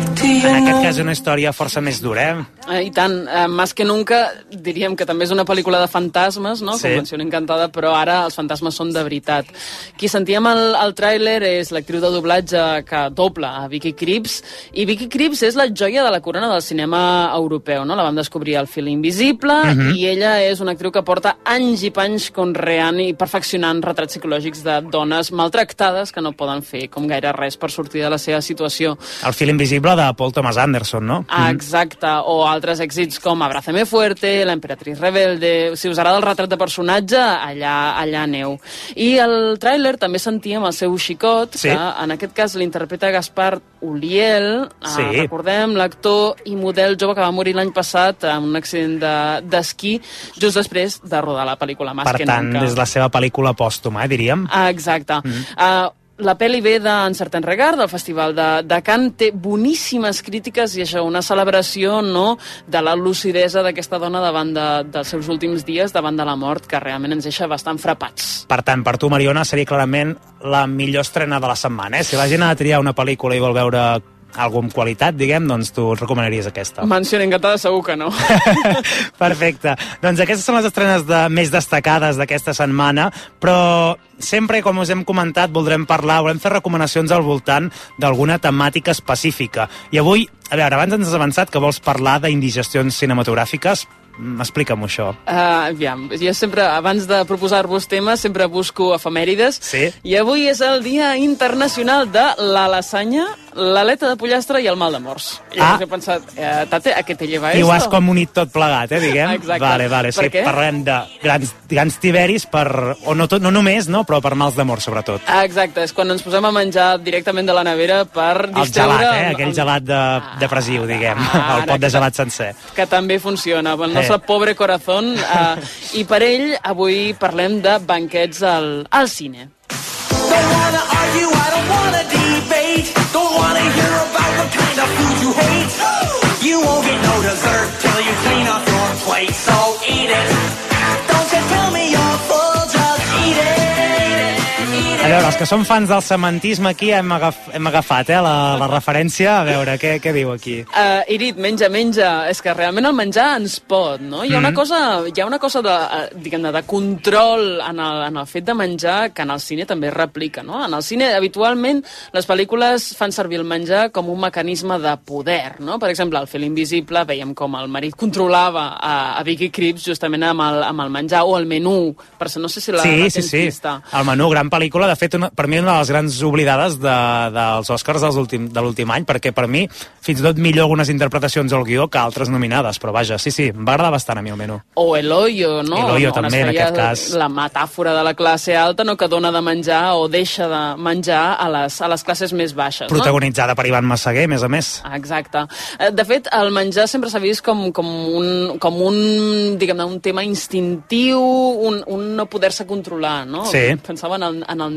En aquest cas, una història força més dura, eh? Eh, I tant, eh, Más que Nunca, diríem que també és una pel·lícula de fantasmes, no? Sí. Convenció Encantada, però ara els fantasmes són de veritat. Qui sentíem el, el tràiler és l'actriu de doblatge que dobla a Vicky Krieps, i Vicky Krieps és la joia de la corona del cinema europeu, no? La vam descobrir al Fil Invisible, uh-huh. i ella és una actriu que porta anys i panys conreant i perfeccionant retrats psicològics de dones maltractades que no poden fer com gaire res per sortir de la seva situació. El Fil Invisible de Paul Thomas Anderson, no? Ah, exacte, o altres èxits com Abrázame Fuerte, La Emperatriz Rebelde. Si us agrada el retrat de personatge, allà, allà aneu. I el tràiler també sentíem el seu xicot, sí. que en aquest cas l'interpreta Gaspar Ulliel, sí. eh, recordem, l'actor i model jove que va morir l'any passat en un accident d'esquí, de, just després de rodar la pel·lícula Más per que tant, Nunca. És la seva pel·lícula pòstuma, eh, diríem. Ah, exacte. Mm. Uh, La pel·li ve d'En Certain Regard, del Festival de, de Cannes, té boníssimes crítiques i això, una celebració, no?, de la lucidesa d'aquesta dona davant de, dels seus últims dies, davant de la mort, que realment ens deixa bastant frapats. Per tant, per tu, Mariona, seria clarament la millor estrena de la setmana, eh? Si la gent ha de triar una pel·lícula i vol veure algú amb qualitat, diguem, doncs tu recomanaries aquesta. Mansión Encantada segur que no. Perfecte. Doncs aquestes són les estrenes de, més destacades d'aquesta setmana, però sempre, com us hem comentat, voldrem parlar, volem fer recomanacions al voltant d'alguna temàtica específica. I avui, a veure, abans ens has avançat que vols parlar d'indigestions cinematogràfiques. Explica'm això. Uh, aviam, jo sempre, abans de proposar-vos temes, sempre busco efemèrides. Sí. I avui és el Dia Internacional de la lasanya, l'aleta de pollastre i el mal d'amors. I ah. he pensat, eh, tate, ¿a què te lleva I esto? ho has com unit tot plegat, eh, diguem? Exacte. Vale, vale, Per sí, què? parlem de grans, grans tiberis per, o no, tot, no només, no, però per mals d'amor, sobretot. Ah, exacte, és quan ens posem a menjar directament de la nevera per El distreure... gelat, eh, aquell gelat de, de fresiu, diguem, Ah, el pot de gelat sencer. Que també funciona, el nostre Eh. pobre corazón. Uh, I per ell, avui parlem de banquets al, al cine. Don't wanna argue, I don't wanna debate. Don't wanna hear about what kind of food you hate. You won't get no dessert till you clean up your plate, so eat it. Don't you tell me you're full, just eat it. A veure, els que som fans del cementisme aquí hem, agaf, hem agafat eh, la, la referència. A veure, què, què diu aquí? Uh, Irit, menja, menja. És que realment el menjar ens pot, no? Hi ha una Mm. cosa, hi ha una cosa de, uh, diguem-ne, de control en el, en el fet de menjar que en el cine també es replica, no? En el cine, habitualment, les pel·lícules fan servir el menjar com un mecanisme de poder, no? Per exemple, al Fil Invisible veiem com el marit controlava a, a Vicky Krieps justament amb el, amb el menjar, o el menú, per no sé si la Sí, sí, sí. vista. El menú, gran pel·lícula. De fet, una, per mi una de les grans oblidades de, dels Oscars dels últim, de l'últim any, perquè per mi fins i tot millor algunes interpretacions al guió que altres nominades. Però vaja, sí, sí, em va agradar bastant a mi el menú. O el hoyo, no? El hoyo On també, es en feia aquest cas. La metàfora de la classe alta, no?, que dona de menjar o deixa de menjar a les, a les classes més baixes, no? Protagonitzada per Ivan Massaguer, a més a més. Exacte. Eh, De fet, el menjar sempre s'ha vist com, com un, com un, diguem-ne, un tema instintiu, un, un no poder-se controlar, no? Sí. Pensava en el, en el nen golafre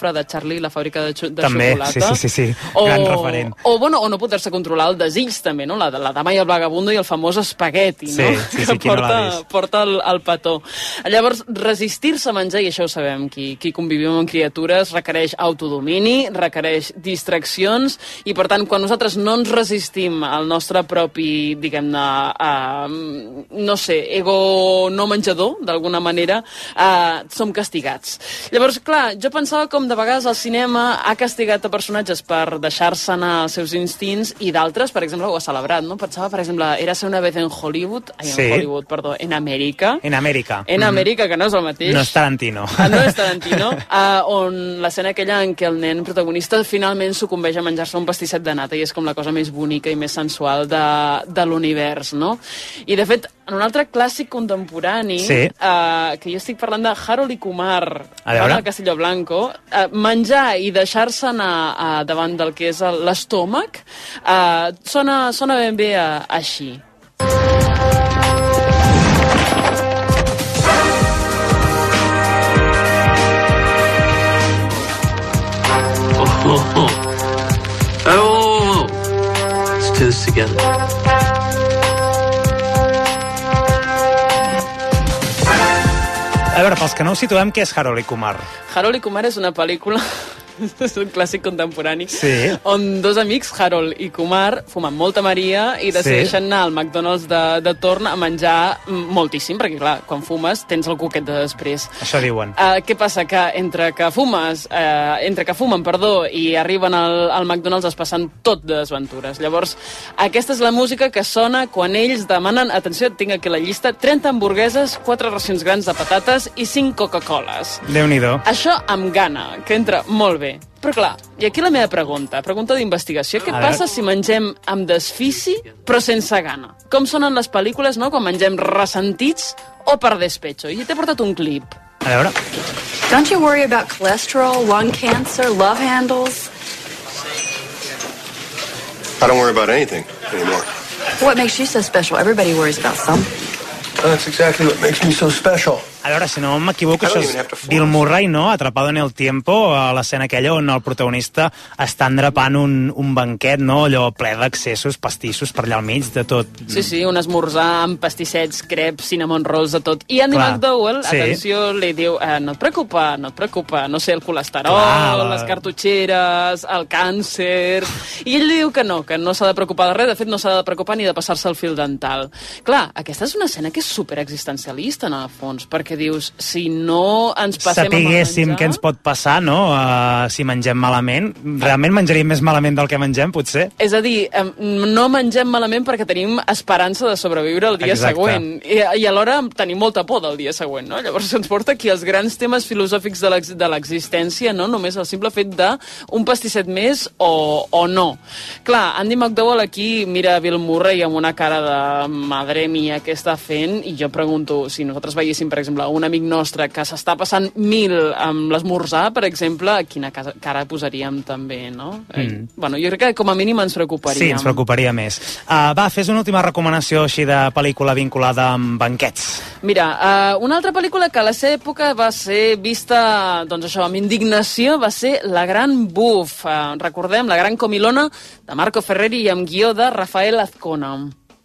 Jofre de Charlie, la fàbrica de, de també, xocolata. També, sí, sí, sí, o, gran referent. O, bueno, o no poder-se controlar el desig, també, no? La, la dama i el vagabundo i el famós espagueti, sí, no? Sí, sí, que porta, porta el, el petó. Llavors, resistir-se a menjar, i això ho sabem, qui, qui convivim amb criatures, requereix autodomini, requereix distraccions, i per tant, quan nosaltres no ens resistim al nostre propi, diguem-ne, uh, no sé, ego no menjador, d'alguna manera, uh, som castigats. Llavors, clar, jo pensava com de vegades el cinema ha castigat a personatges per deixar-se anar als seus instints i d'altres, per exemple, ho ha celebrat, no? Pensava, per exemple, Érase una vez en Hollywood, ai, en sí. Hollywood, perdó, en Amèrica. En Amèrica. En Amèrica, que no és el mateix. No és Tarantino. Ah, no és Tarantino, uh, on l'escena aquella en què el nen protagonista finalment sucumbeix a menjar-se un pastisset de nata i és com la cosa més bonica i més sensual de, de l'univers, no? I, de fet, en un altre clàssic contemporani, sí. uh, que jo estic parlant de Harold i Kumar, de Castillo Blanco, uh, menjar i deixar-se anar uh, davant del que és l'estómac, uh, sona, sona ben bé uh, així. Oh, oh. Oh, let's do this together. A veure, pels que no ho situem, què és Harold i Kumar? Harold i Kumar és una pel·lícula... és un clàssic contemporani, sí. on dos amics, Harold i Kumar, fumen molta Maria i decideixen sí. anar al McDonald's de, de torn a menjar moltíssim, perquè clar, quan fumes tens el cuquet de després. Això diuen. Uh, què passa? Que entre que fumes, uh, entre que fumen, perdó, i arriben al, al McDonald's es passen tot de desventures. Llavors, aquesta és la música que sona quan ells demanen, atenció, tinc aquí la llista, trenta hamburgueses, quatre racions grans de patates i cinc Coca-Coles. Déu-n'hi-do. Això amb gana, que entra molt bé. Però clar, i aquí la meva pregunta, pregunta d'investigació, què passa si mengem amb desfici però sense gana? Com sonen les pel·lícules, no?, quan mengem ressentits o per despecho? I t'he portat un clip. A veure. Don't you worry about cholesterol, lung cancer, love handles? I don't worry about anything anymore. What makes you so special? Everybody worries about something. That's exactly what makes me so special. A veure, si no m'equivoco, això és Bill Murray, no?, Atrapado en el tiempo, a l'escena aquella on el protagonista està endrapant un, un banquet, no?, allò ple d'accessos, pastissos per allà al mig, de tot. Sí, sí, un esmorzar amb pastissets, crepes, cinnamon rolls, de tot. I Andy Clar, McDowell, sí. atenció, li diu, eh, no et preocupa, no et preocupa, no sé, el colesterol, Clar. les cartutxeres, el càncer... I ell li diu que no, que no s'ha de preocupar de res, de fet no s'ha de preocupar ni de passar-se el fil dental. Clar, aquesta és una escena que és superexistencialista, en el fons, perquè dius, si no ens passem Sapiguéssim a menjar... què ens pot passar, no?, uh, si mengem malament. Realment menjaríem més malament del que mengem, potser? És a dir, no mengem malament perquè tenim esperança de sobreviure el dia Exacte. següent. I, i alhora tenim molta por del dia següent, no? Llavors ens porta aquí els grans temes filosòfics de l'existència, no? Només el simple fet de un pastisset més o, o no. Clar, Andy McDowell aquí mira Bill Murray amb una cara de madre mia, què està fent? I jo pregunto, si nosaltres veiéssim, per exemple, un amic nostre que s'està passant mil amb l'esmorzar, per exemple, quina cara posaríem també, no? Mm. Eh, bueno, jo crec que com a mínim ens preocuparíem. Sí, ens preocuparia més. Uh, va, fes una última recomanació així de pel·lícula vinculada amb banquets. Mira, uh, una altra pel·lícula que a la seva època va ser vista, doncs això, amb indignació, va ser La Gran Buf. Uh, recordem, La Gran Comilona, de Marco Ferreri i amb guió de Rafael Azcona.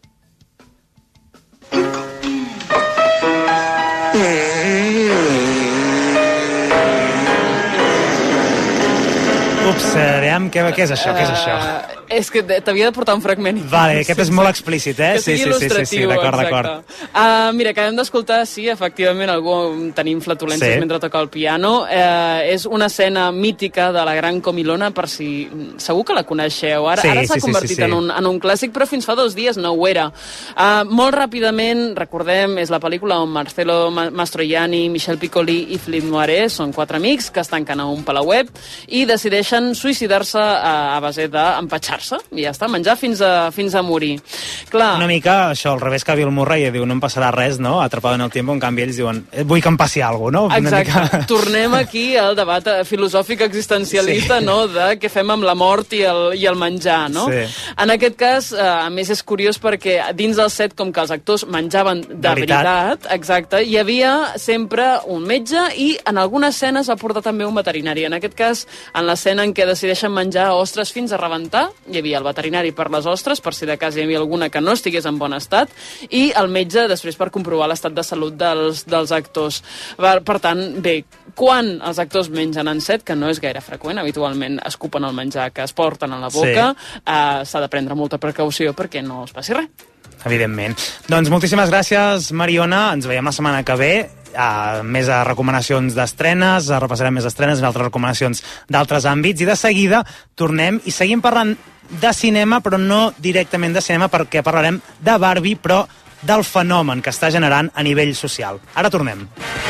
Ups, aviam, què, què és això? Què és això? Uh, és que t'havia de portar un fragment. Vale, aquest és molt explícit, eh? Que sigui sí, sí, sí, sí, d'acord, d'acord. Uh, mira, acabem d'escoltar, sí, efectivament, algú tenim flatulències sí. mentre toca el piano. Uh, és una escena mítica de La Gran Comilona, per si... Segur que la coneixeu. Ara, sí, ara s'ha sí, convertit sí, sí, sí. En, un, en un clàssic, però fins fa dos dies no ho era. Uh, molt ràpidament, recordem, és la pel·lícula on Marcelo Mastroianni, Michel Piccoli i Philippe Noiret són quatre amics que es tanquen a un palauet i decideixen suïcidar-se a, a base d'empatxar menjar-se, i ja està, menjar fins a, fins a morir. Clar. Una mica això, al revés que Bill Murray, diu, no em passarà res, no? Atrapado en el tiempo, en canvi ells diuen, vull que em passi alguna cosa, no? Exacte. Una mica... Tornem aquí al debat filosòfic existencialista, sí. No?, de què fem amb la mort i el, i el menjar, no? Sí. En aquest cas, eh, a més, és curiós perquè dins del set, com que els actors menjaven de, de veritat. veritat, exacte, hi havia sempre un metge i en algunes escenes va portar també un veterinari. En aquest cas, en l'escena en què decideixen menjar ostres fins a rebentar, hi havia el veterinari per les ostres, per si de cas hi havia alguna que no estigués en bon estat, i el metge després per comprovar l'estat de salut dels, dels actors. Per, per tant, bé, quan els actors mengen en set, que no és gaire freqüent, habitualment escupen el menjar que es porten a la boca, sí. eh, s'ha de prendre molta precaució perquè no es passi res. Evidentment. Doncs moltíssimes gràcies, Mariona. Ens veiem la setmana que ve. Uh, més a recomanacions d'estrenes, uh, repassarem més estrenes, altres recomanacions d'altres àmbits, i de seguida tornem i seguim parlant de cinema, però no directament de cinema, perquè parlarem de Barbie, però del fenomen que està generant a nivell social. Ara tornem.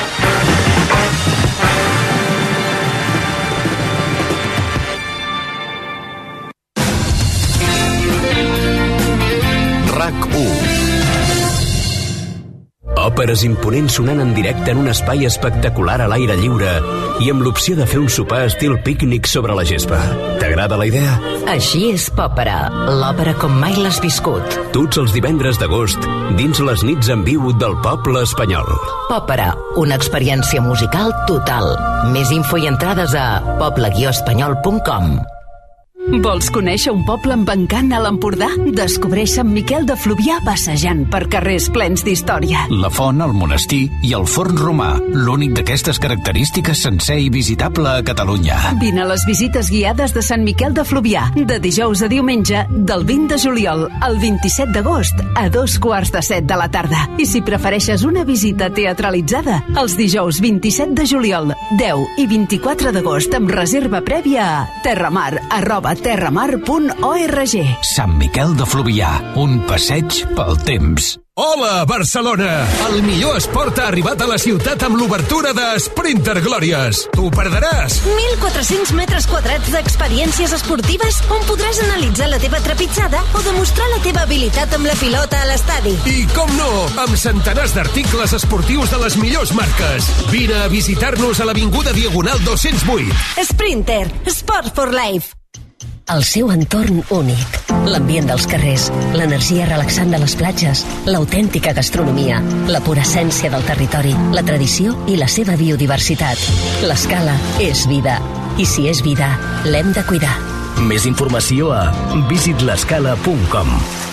RAC u. Òperes imponents sonant en directe en un espai espectacular a l'aire lliure i amb l'opció de fer un sopar estil pícnic sobre la gespa. T'agrada la idea? Així és Pòpera, l'òpera com mai l'has viscut. Tots els divendres d'agost, dins les nits en viu del poble espanyol. Pòpera, una experiència musical total. Més info i entrades a poble guió espanyol punt com. Vols conèixer un poble amb encant a l'Empordà? Descobreix Sant Miquel de Fluvià passejant per carrers plens d'història. La font, el monestir i el forn romà, l'únic d'aquestes característiques sencer i visitable a Catalunya. Vine a les visites guiades de Sant Miquel de Fluvià, de dijous a diumenge, del vint de juliol al vint-i-set d'agost, a dos quarts de set de la tarda. I si prefereixes una visita teatralitzada, els dijous vint-i-set de juliol, deu i vint-i-quatre d'agost amb reserva prèvia a terramar arroba terramar punt org. Sant Miquel de Fluvià, un passeig pel temps. Hola, Barcelona! El millor esport ha arribat a la ciutat amb l'obertura de Sprinter Glòries. T'ho perdràs! mil quatre-cents metres quadrats d'experiències esportives on podràs analitzar la teva trepitjada o demostrar la teva habilitat amb la pilota a l'estadi. I com no, amb centenars d'articles esportius de les millors marques. Vine a visitar-nos a l'Avinguda Diagonal dos-cents vuit. Sprinter, Sport for Life. El seu entorn únic, l'ambient dels carrers, l'energia relaxant de les platges, l'autèntica gastronomia, la pura essència del territori, la tradició i la seva biodiversitat. L'Escala és vida, i si és vida, l'hem de cuidar. Més informació a visit l'escala punt com.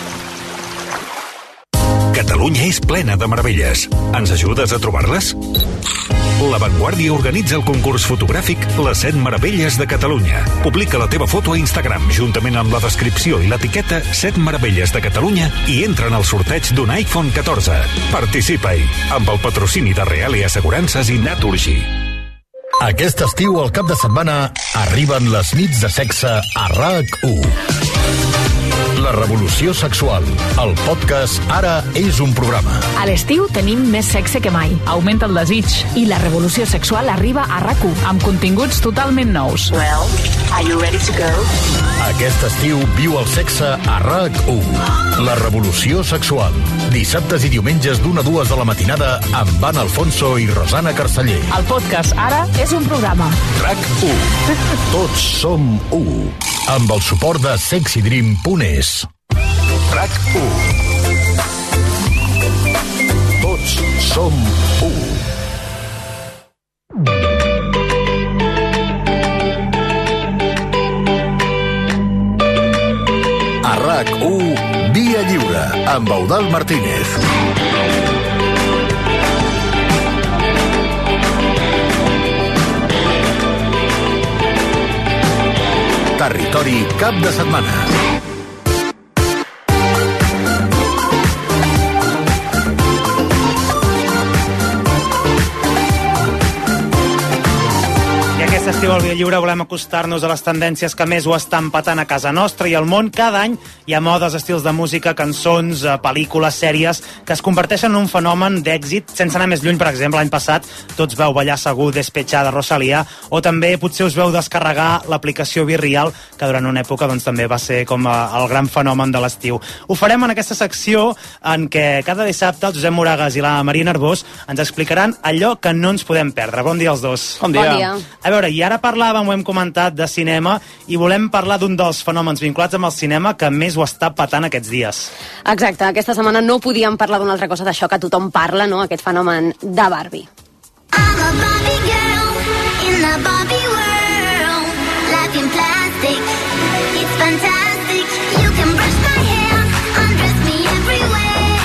Catalunya és plena de meravelles. Ens ajudes a trobar-les? La Vanguardia organitza el concurs fotogràfic Les set meravelles de Catalunya. Publica la teva foto a Instagram juntament amb la descripció i l'etiqueta set meravelles de Catalunya i entra en el sorteig d'un iPhone catorze. Participa-hi amb el patrocini de Reale Assegurances i Naturgy. Aquest estiu, al cap de setmana, arriben les nits de sexe a RAC u. La revolució sexual. El podcast Ara és un programa. A l'estiu tenim més sexe que mai. Augmenta el desig. I la revolució sexual arriba a RAC u, amb continguts totalment nous. Well, are you ready to go? Aquest estiu viu el sexe a RAC u. La revolució sexual. Dissabtes i diumenges d'una a dues de la matinada amb Van Alfonso i Rosana Carceller. El podcast Ara és un programa. RAC u. Tots som u. Amb el suport de sexy dream punt es. RAC u. Tots som u. A RAC u, Via Lliure, amb Eudald Martínez. Territori cap de setmana. Aquest estiu al Via Lliure volem acostar-nos a les tendències que més ho estan patant a casa nostra i al món. Cada any hi ha modes, estils de música, cançons, pel·lícules, sèries, que es converteixen en un fenomen d'èxit. Sense anar més lluny, per exemple, l'any passat tots veu ballar segur Despechá de Rosalía, o també potser us veu descarregar l'aplicació Virreal, que durant una època doncs, també va ser com el gran fenomen de l'estiu. Ho farem en aquesta secció en què cada dissabte el Josep Moragas i la Maria Nervós ens explicaran allò que no ens podem perdre. Bon dia als dos. Bon dia. Bon dia. A veure, i ara parlàvem, ho hem comentat, de cinema, i volem parlar d'un dels fenòmens vinculats amb el cinema que més ho està patant aquests dies. Exacte, aquesta setmana no podíem parlar d'una altra cosa d'això que tothom parla, no?, aquest fenomen de Barbie. I'm a Barbie girl in the Barbie world, life in plastic, it's fantastic, you can brush my hair, undress me everywhere.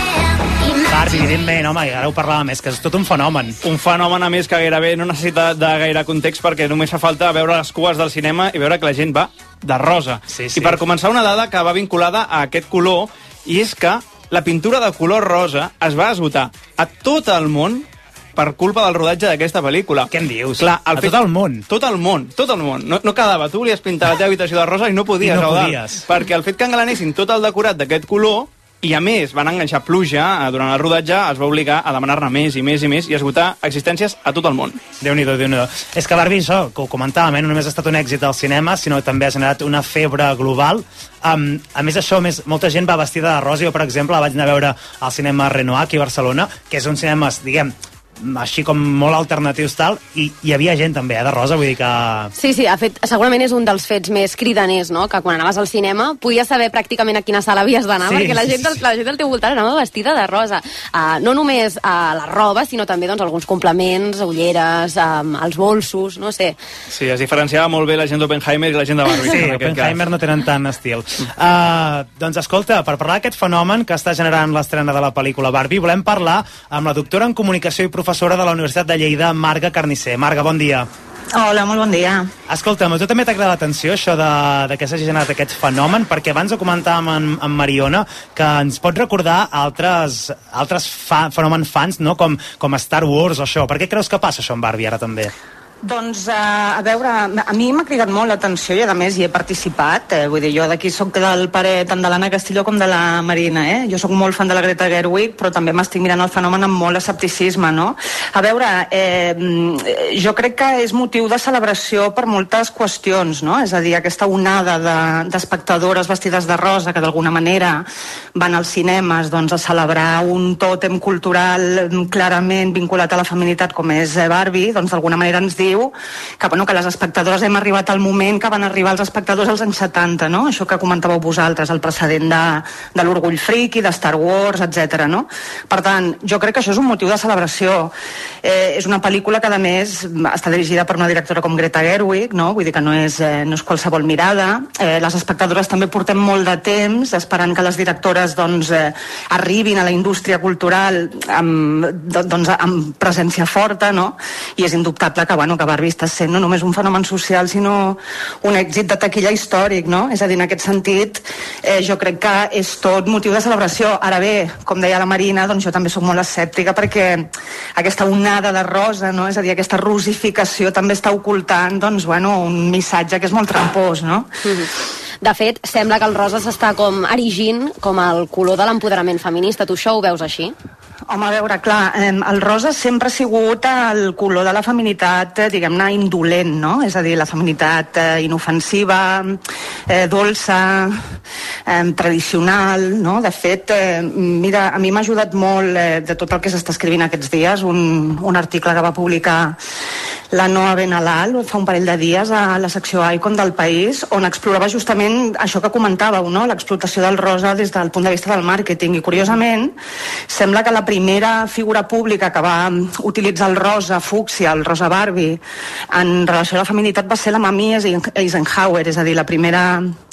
Barbie, evidentment, home, ara ho parlàvem, és que és tot un fenomen. Un fenomen, a més, que gairebé no necessita de gaire context perquè només fa falta veure les cues del cinema i veure que la gent va de rosa. Sí, sí. I per començar, una dada que va vinculada a aquest color, i és que la pintura de color rosa es va esgotar a tot el món per culpa del rodatge d'aquesta pel·lícula. Què em dius? Clar, a fet... tot el món? Tot el món, tot el món. No, no quedava. Tu volies pintar la teva habitació de rosa i no podies. I no Eudal, podies. perquè el fet que engalanessin tot el decorat d'aquest color, i a més van enganxar pluja durant el rodatge, es va obligar a demanar-ne més i més i més i esgotar existències a tot el món. Déu-n'hi-do, Déu-n'hi-do. És que Barbie, això, que ho comentàvem, eh, no només ha estat un èxit al cinema, sinó que també ha generat una febre global. Um, a més, això, més, molta gent va vestida de rosa. Jo, per exemple, la vaig anar a veure al cinema Renoir, aquí a Barcelona, que és un cinema, diguem, així com molt alternatius tal, i hi havia gent també, eh, de rosa, vull dir que... Sí, sí, ha fet, segurament és un dels fets més cridaners, no?, que quan anaves al cinema podies saber pràcticament a quina sala havies d'anar, sí, perquè la gent, sí. la gent del teu voltant anava vestida de rosa. Uh, no només uh, la roba, sinó també doncs, alguns complements, ulleres, um, els bolsos, no sé. Sí, es diferenciava molt bé la gent d'Oppenheimer i la gent de Barbie. Sí, Oppenheimer no tenen tant estil. Uh, doncs escolta, per parlar d'aquest fenomen que està generant l'estrena de la pel·lícula Barbie, volem parlar amb la doctora en Comunicació i Professional professora de la Universitat de Lleida, Marga Carnisser. Marga, bon dia. Hola, molt bon dia. Escolta'm, a tu també t'ha cridat l'atenció això de, de que s'hagi generat aquest fenomen, perquè abans ho comentàvem amb, amb Mariona, que ens pot recordar altres, altres fa, fenomen fans, no?, com, com Star Wars o això. Per què creus que passa això amb Barbie ara també? Doncs, uh, a veure, a mi m'ha cridat molt l'atenció i a més hi he participat, eh? Vull dir, jo d'aquí soc del parer tant de l'Anna Castillo com de la Marina, eh? Jo soc molt fan de la Greta Gerwig, però també m'estic mirant el fenomen amb molt escepticisme, no? A veure, eh, jo crec que és motiu de celebració per moltes qüestions, no? És a dir, aquesta onada d'espectadores de, vestides de rosa que d'alguna manera van als cinemes doncs, a celebrar un tòtem cultural clarament vinculat a la feminitat com és Barbie, doncs d'alguna manera ens diu que, bueno, que les espectadores hem arribat al moment que van arribar els espectadors als anys setanta, no? Això que comentàveu vosaltres, el precedent de, de l'orgull friki, de Star Wars, etcètera, no? Per tant, jo crec que això és un motiu de celebració. Eh, és una pel·lícula que, a més, està dirigida per una directora com Greta Gerwig, no? Vull dir que no és, eh, no és qualsevol mirada. Eh, les espectadores també portem molt de temps esperant que les directores doncs, eh, arribin a la indústria cultural amb, doncs, amb presència forta, no? I és indubtable que, bueno, que Barbie està sent no només un fenomen social, sinó un èxit de taquilla històric, no? És a dir, en aquest sentit, eh, jo crec que és tot motiu de celebració. Ara bé, com deia la Marina, doncs jo també soc molt escèptica perquè aquesta onada de rosa, no? És a dir, aquesta rosificació també està ocultant, doncs, bueno, un missatge que és molt trampós, no? Mm-hmm. De fet, sembla que el rosa s'està com erigint com el color de l'empoderament feminista. Tu això ho veus així? Home, a veure, clar, eh, el rosa sempre ha sigut el color de la feminitat, eh, diguem-ne, indolent, no? És a dir, la feminitat eh, inofensiva, eh, dolça, eh, tradicional, no? De fet, eh, mira, a mi m'ha ajudat molt eh, de tot el que s'està escrivint aquests dies, un, un article que va publicar la Noa Benalal fa un parell de dies a la secció Icon del País, on explorava justament això que comentàveu, no? L'explotació del rosa des del punt de vista del màrqueting. I curiosament, sembla que la primera figura pública que va utilitzar el rosa fúcsia, el rosa Barbie, en relació a la feminitat va ser la Mami Eisenhower, és a dir, la primera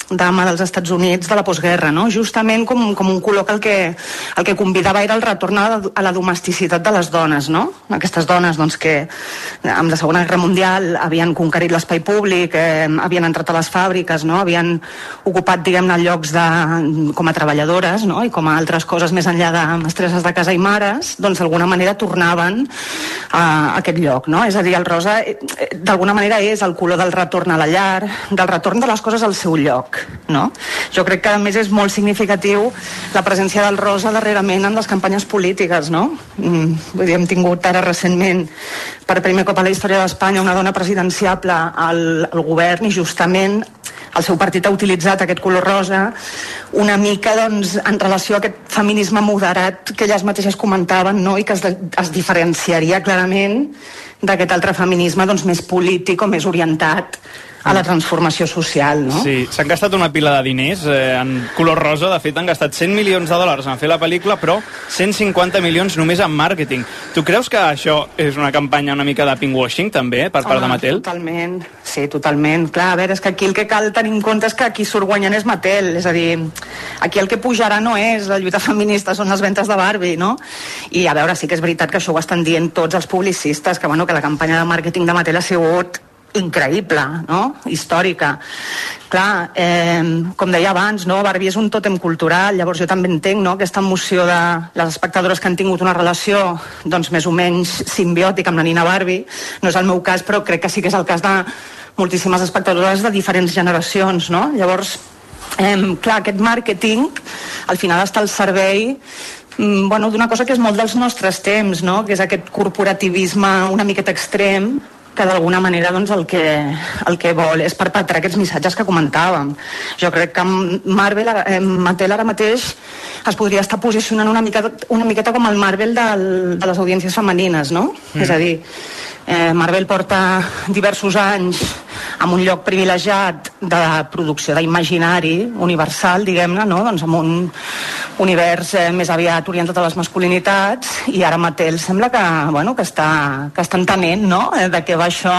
dama dels Estats Units de la postguerra, no? Justament com, com un color que el, que el que convidava era el retorn a la, a la domesticitat de les dones, no? Aquestes dones doncs, que amb la Segona Guerra Mundial havien conquerit l'espai públic, eh, havien entrat a les fàbriques, no? Havien ocupat, diguem-ne, llocs de, com a treballadores, no? I com a altres coses més enllà de mestresses de casa i mares, doncs d'alguna manera tornaven a aquest lloc, no? És a dir, el rosa d'alguna manera és el color del retorn a la llar, del retorn de les coses al seu lloc, no? Jo crec que a més és molt significatiu la presència del rosa darrerament en les campanyes polítiques, no? Mm, vull dir, hem tingut ara recentment per primer cop a la història d'Espanya una dona presidenciable al, al govern i justament el seu partit ha utilitzat aquest color rosa una mica doncs, en relació a aquest feminisme moderat que elles mateixes comentaven, no? I que es, de, es diferenciaria clarament d'aquest altre feminisme doncs, més polític o més orientat a la transformació social, no? Sí, s'han gastat una pila de diners eh, en color rosa. De fet, han gastat cent milions de dòlars en fer la pel·lícula, però cent cinquanta milions només en màrqueting. Tu creus que això és una campanya una mica de pinkwashing, també, per part Home, de Mattel? Totalment, sí, totalment. Clar, a veure, és que aquí el que cal tenir en compte és que aquí surt guanyant és Mattel, és a dir, aquí el que pujarà no és la lluita feminista, són les ventes de Barbie, no? I a veure, sí que és veritat que això ho estan dient tots els publicistes, que, bueno, que la campanya de màrqueting de Mattel ha sigut increïble, no? Històrica. Clar, eh, com deia abans, no? Barbie és un tòtem cultural, llavors jo també entenc, no? Aquesta emoció de les espectadores que han tingut una relació doncs més o menys simbiòtica amb la nina Barbie. No és el meu cas, però crec que sí que és el cas de moltíssimes espectadores de diferents generacions, no? Llavors, eh, clar, aquest màrqueting al final està al servei mm, bueno, d'una cosa que és molt dels nostres temps, no? Que és aquest corporativisme una miqueta extrem, que d'alguna manera doncs, el, que, el que vol és perpetrar aquests missatges que comentàvem. Jo crec que Marvel, eh, Mattel ara mateix es podria estar posicionant una miqueta, una miqueta com el Marvel del, de les audiències femenines, no? Mm. És a dir, eh, Marvel porta diversos anys amb un lloc privilegiat de producció d'imaginari universal, diguem-ne, no? Doncs amb un univers eh, més aviat orientat a les masculinitats, i ara Mattel sembla que, bueno, que, està, que està entenent, no?, eh, de què va això,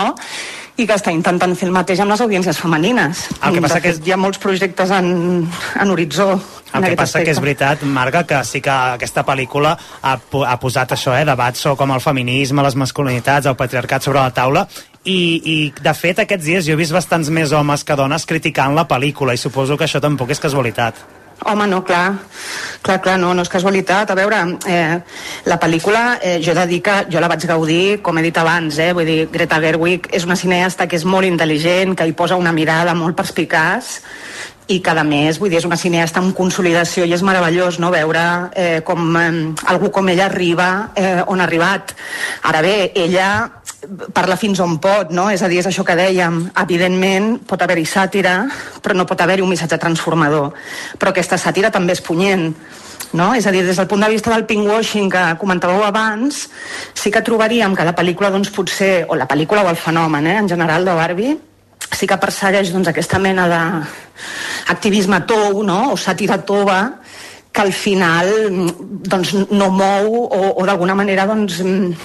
i que està intentant fer el mateix amb les audiències femenines. El que passa de fet, que és... hi ha molts projectes en, en horitzó. El que passa aspecte. Que és veritat, Marga, que sí que aquesta pel·lícula ha, ha posat això, eh, debats com el feminisme, les masculinitats, el patriarcat sobre la taula, i, i de fet aquests dies jo he vist bastants més homes que dones criticant la pel·lícula, i suposo que això tampoc és casualitat. Home, no, clar, clar, clar, no, no és casualitat. A veure, eh, la pel·lícula, eh, jo he de dir que jo la vaig gaudir, com he dit abans, eh, vull dir, Greta Gerwig és una cineasta que és molt intel·ligent, que hi posa una mirada molt perspicaç, i que a més, vull dir, és una cineasta amb consolidació, i és meravellós, no?, veure eh, com eh, algú com ella arriba eh, on ha arribat. Ara bé, ella parla fins on pot, no? És a dir, és això que dèiem, evidentment pot haver-hi sàtira, però no pot haver-hi un missatge transformador. Però aquesta sàtira també és punyent, no? És a dir, des del punt de vista del pinkwashing que comentàveu abans, sí que trobaríem que la pel·lícula, doncs, potser, o la pel·lícula o el fenomen, eh, en general, de Barbie, sí que persegueix, doncs, aquesta mena d'activisme tou, no?, o sàtira tova, que al final, doncs, no mou o, o d'alguna manera, doncs,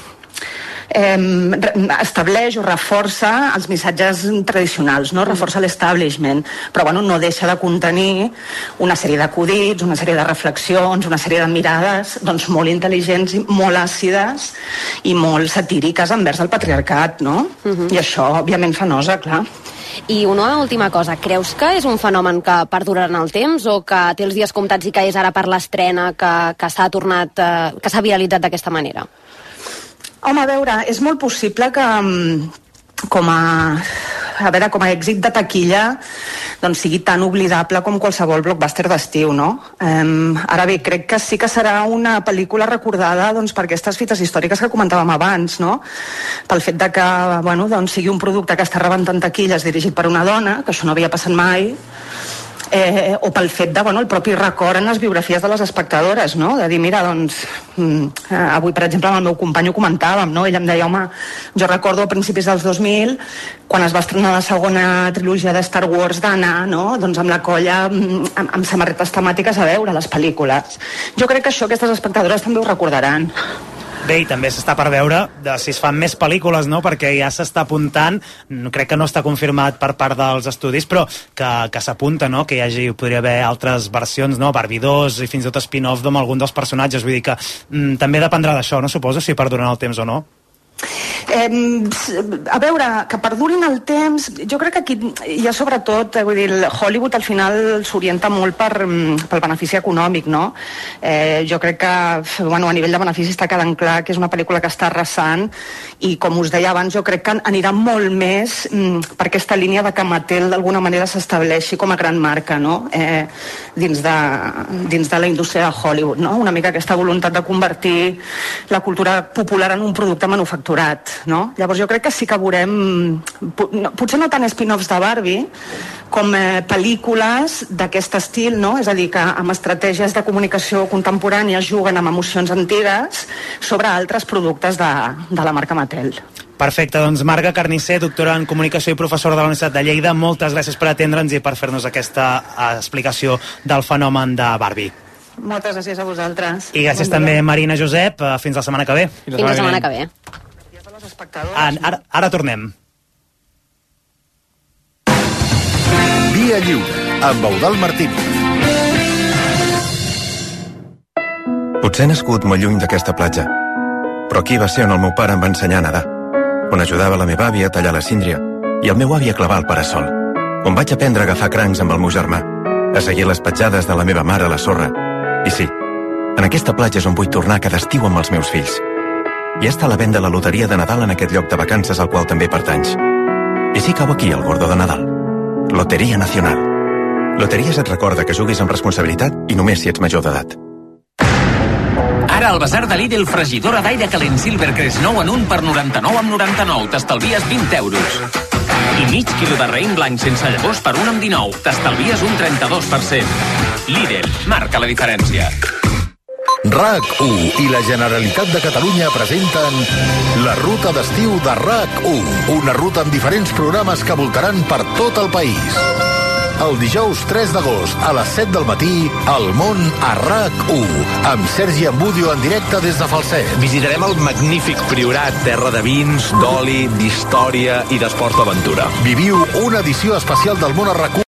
Eh, estableix o reforça els missatges tradicionals, no? Reforça l'establishment, però bueno, no deixa de contenir una sèrie d'acudits, una sèrie de reflexions, una sèrie de mirades doncs, molt intel·ligents, molt àcides i molt satíriques envers el patriarcat, no? Uh-huh. I això, òbviament, fa nosa, clar. I una última cosa, creus que és un fenomen que perdurarà en el temps o que té els dies comptats i que és ara per l'estrena que, que s'ha tornat, eh, que s'ha viralitzat d'aquesta manera? Home, a veure, és molt possible que com a, a veure, com a èxit de taquilla doncs sigui tan oblidable com qualsevol blockbuster d'estiu, no? Um, ara bé, crec que sí que serà una pel·lícula recordada doncs, per aquestes fites històriques que comentàvem abans, no? Pel fet de que, bueno, doncs, sigui un producte que està rebentant taquilles dirigit per una dona, que això no havia passat mai, eh, o pel fet de, bueno, el propi record en les biografies de les espectadores, no? De dir, mira, doncs, eh, avui, per exemple, amb el meu company ho comentàvem, no? Ell em deia, home, jo recordo a principis dels dos mil, quan es va estrenar la segona trilogia de Star Wars d'anar, no? Doncs amb la colla, amb, amb samarretes temàtiques a veure les pel·lícules. Jo crec que això aquestes espectadores també ho recordaran. Bé, i també s'està per veure de si es fan més pel·lícules, no? Perquè ja s'està apuntant, crec que no està confirmat per part dels estudis, però que, que s'apunta, no? Que hi hagi, podria haver altres versions, no? Barbie dos i fins i tot spin-off amb algun dels personatges, vull dir que mm, també dependrà d'això, no? Suposo, si perduren el temps o no. Eh, a veure, que perdurin el temps, jo crec que aquí hi ha sobretot, eh, vull dir, Hollywood al final s'orienta molt per, pel benefici econòmic, no? Eh, jo crec que, bueno, a nivell de benefici està quedant clar que és una pel·lícula que està arrasant i, com us deia abans, jo crec que anirà molt més mm, per aquesta línia de que Mattel d'alguna manera s'estableixi com a gran marca, no? Eh, dins, de, dins de la indústria de Hollywood, no? Una mica aquesta voluntat de convertir la cultura popular en un producte manufacturat, no? Llavors jo crec que sí que veurem, potser no tant spin-offs de Barbie, com eh, pel·lícules d'aquest estil, no? És a dir, que amb estratègies de comunicació contemporània juguen amb emocions antigues sobre altres productes de, de la marca Mattel. Perfecte, doncs Marga Carnicer, doctora en comunicació i professora de la Universitat de Lleida, moltes gràcies per atendre'ns i per fer-nos aquesta explicació del fenomen de Barbie. Moltes gràcies a vosaltres. I gràcies bon també, Marina Josep. Fins la setmana que ve. Fins la setmana que ve. Ara, ara, ara tornem. Via Lliure, amb Eudald Martínez. Potser he nascut molt lluny d'aquesta platja, però aquí va ser on el meu pare em va ensenyar a nedar, on ajudava la meva àvia a tallar la síndria i el meu avi a clavar el parasol, on vaig aprendre a agafar crancs amb el meu germà, a seguir les petjades de la meva mare a la sorra. I sí, en aquesta platja és on vull tornar cada estiu amb els meus fills. I està a la venda la loteria de Nadal en aquest lloc de vacances al qual també pertanys. I sí cau aquí el gordo de Nadal. Loteria Nacional. Loteries et recorda que juguis amb responsabilitat i només si ets major d'edat. Ara al Bazar de Lidl, fregidora d'aire calent Silvercrest nou en un per noranta-nou amb noranta-nou. T'estalvies vint euros. I mig quilo de raïm blanc sense llavors per un amb dinou. T'estalvies un trenta-dos per cent. Lidl, marca la diferència. RAC u i la Generalitat de Catalunya presenten la ruta d'estiu de RAC u, una ruta amb diferents programes que voltaran per tot el país. El dijous tres d'agost a les set del matí, El món a RAC u, amb Sergi Ambudio en directe des de Falset. Visitarem el magnífic Priorat, terra de vins, d'oli, d'història i d'esports d'aventura. Viviu una edició especial del món a RAC u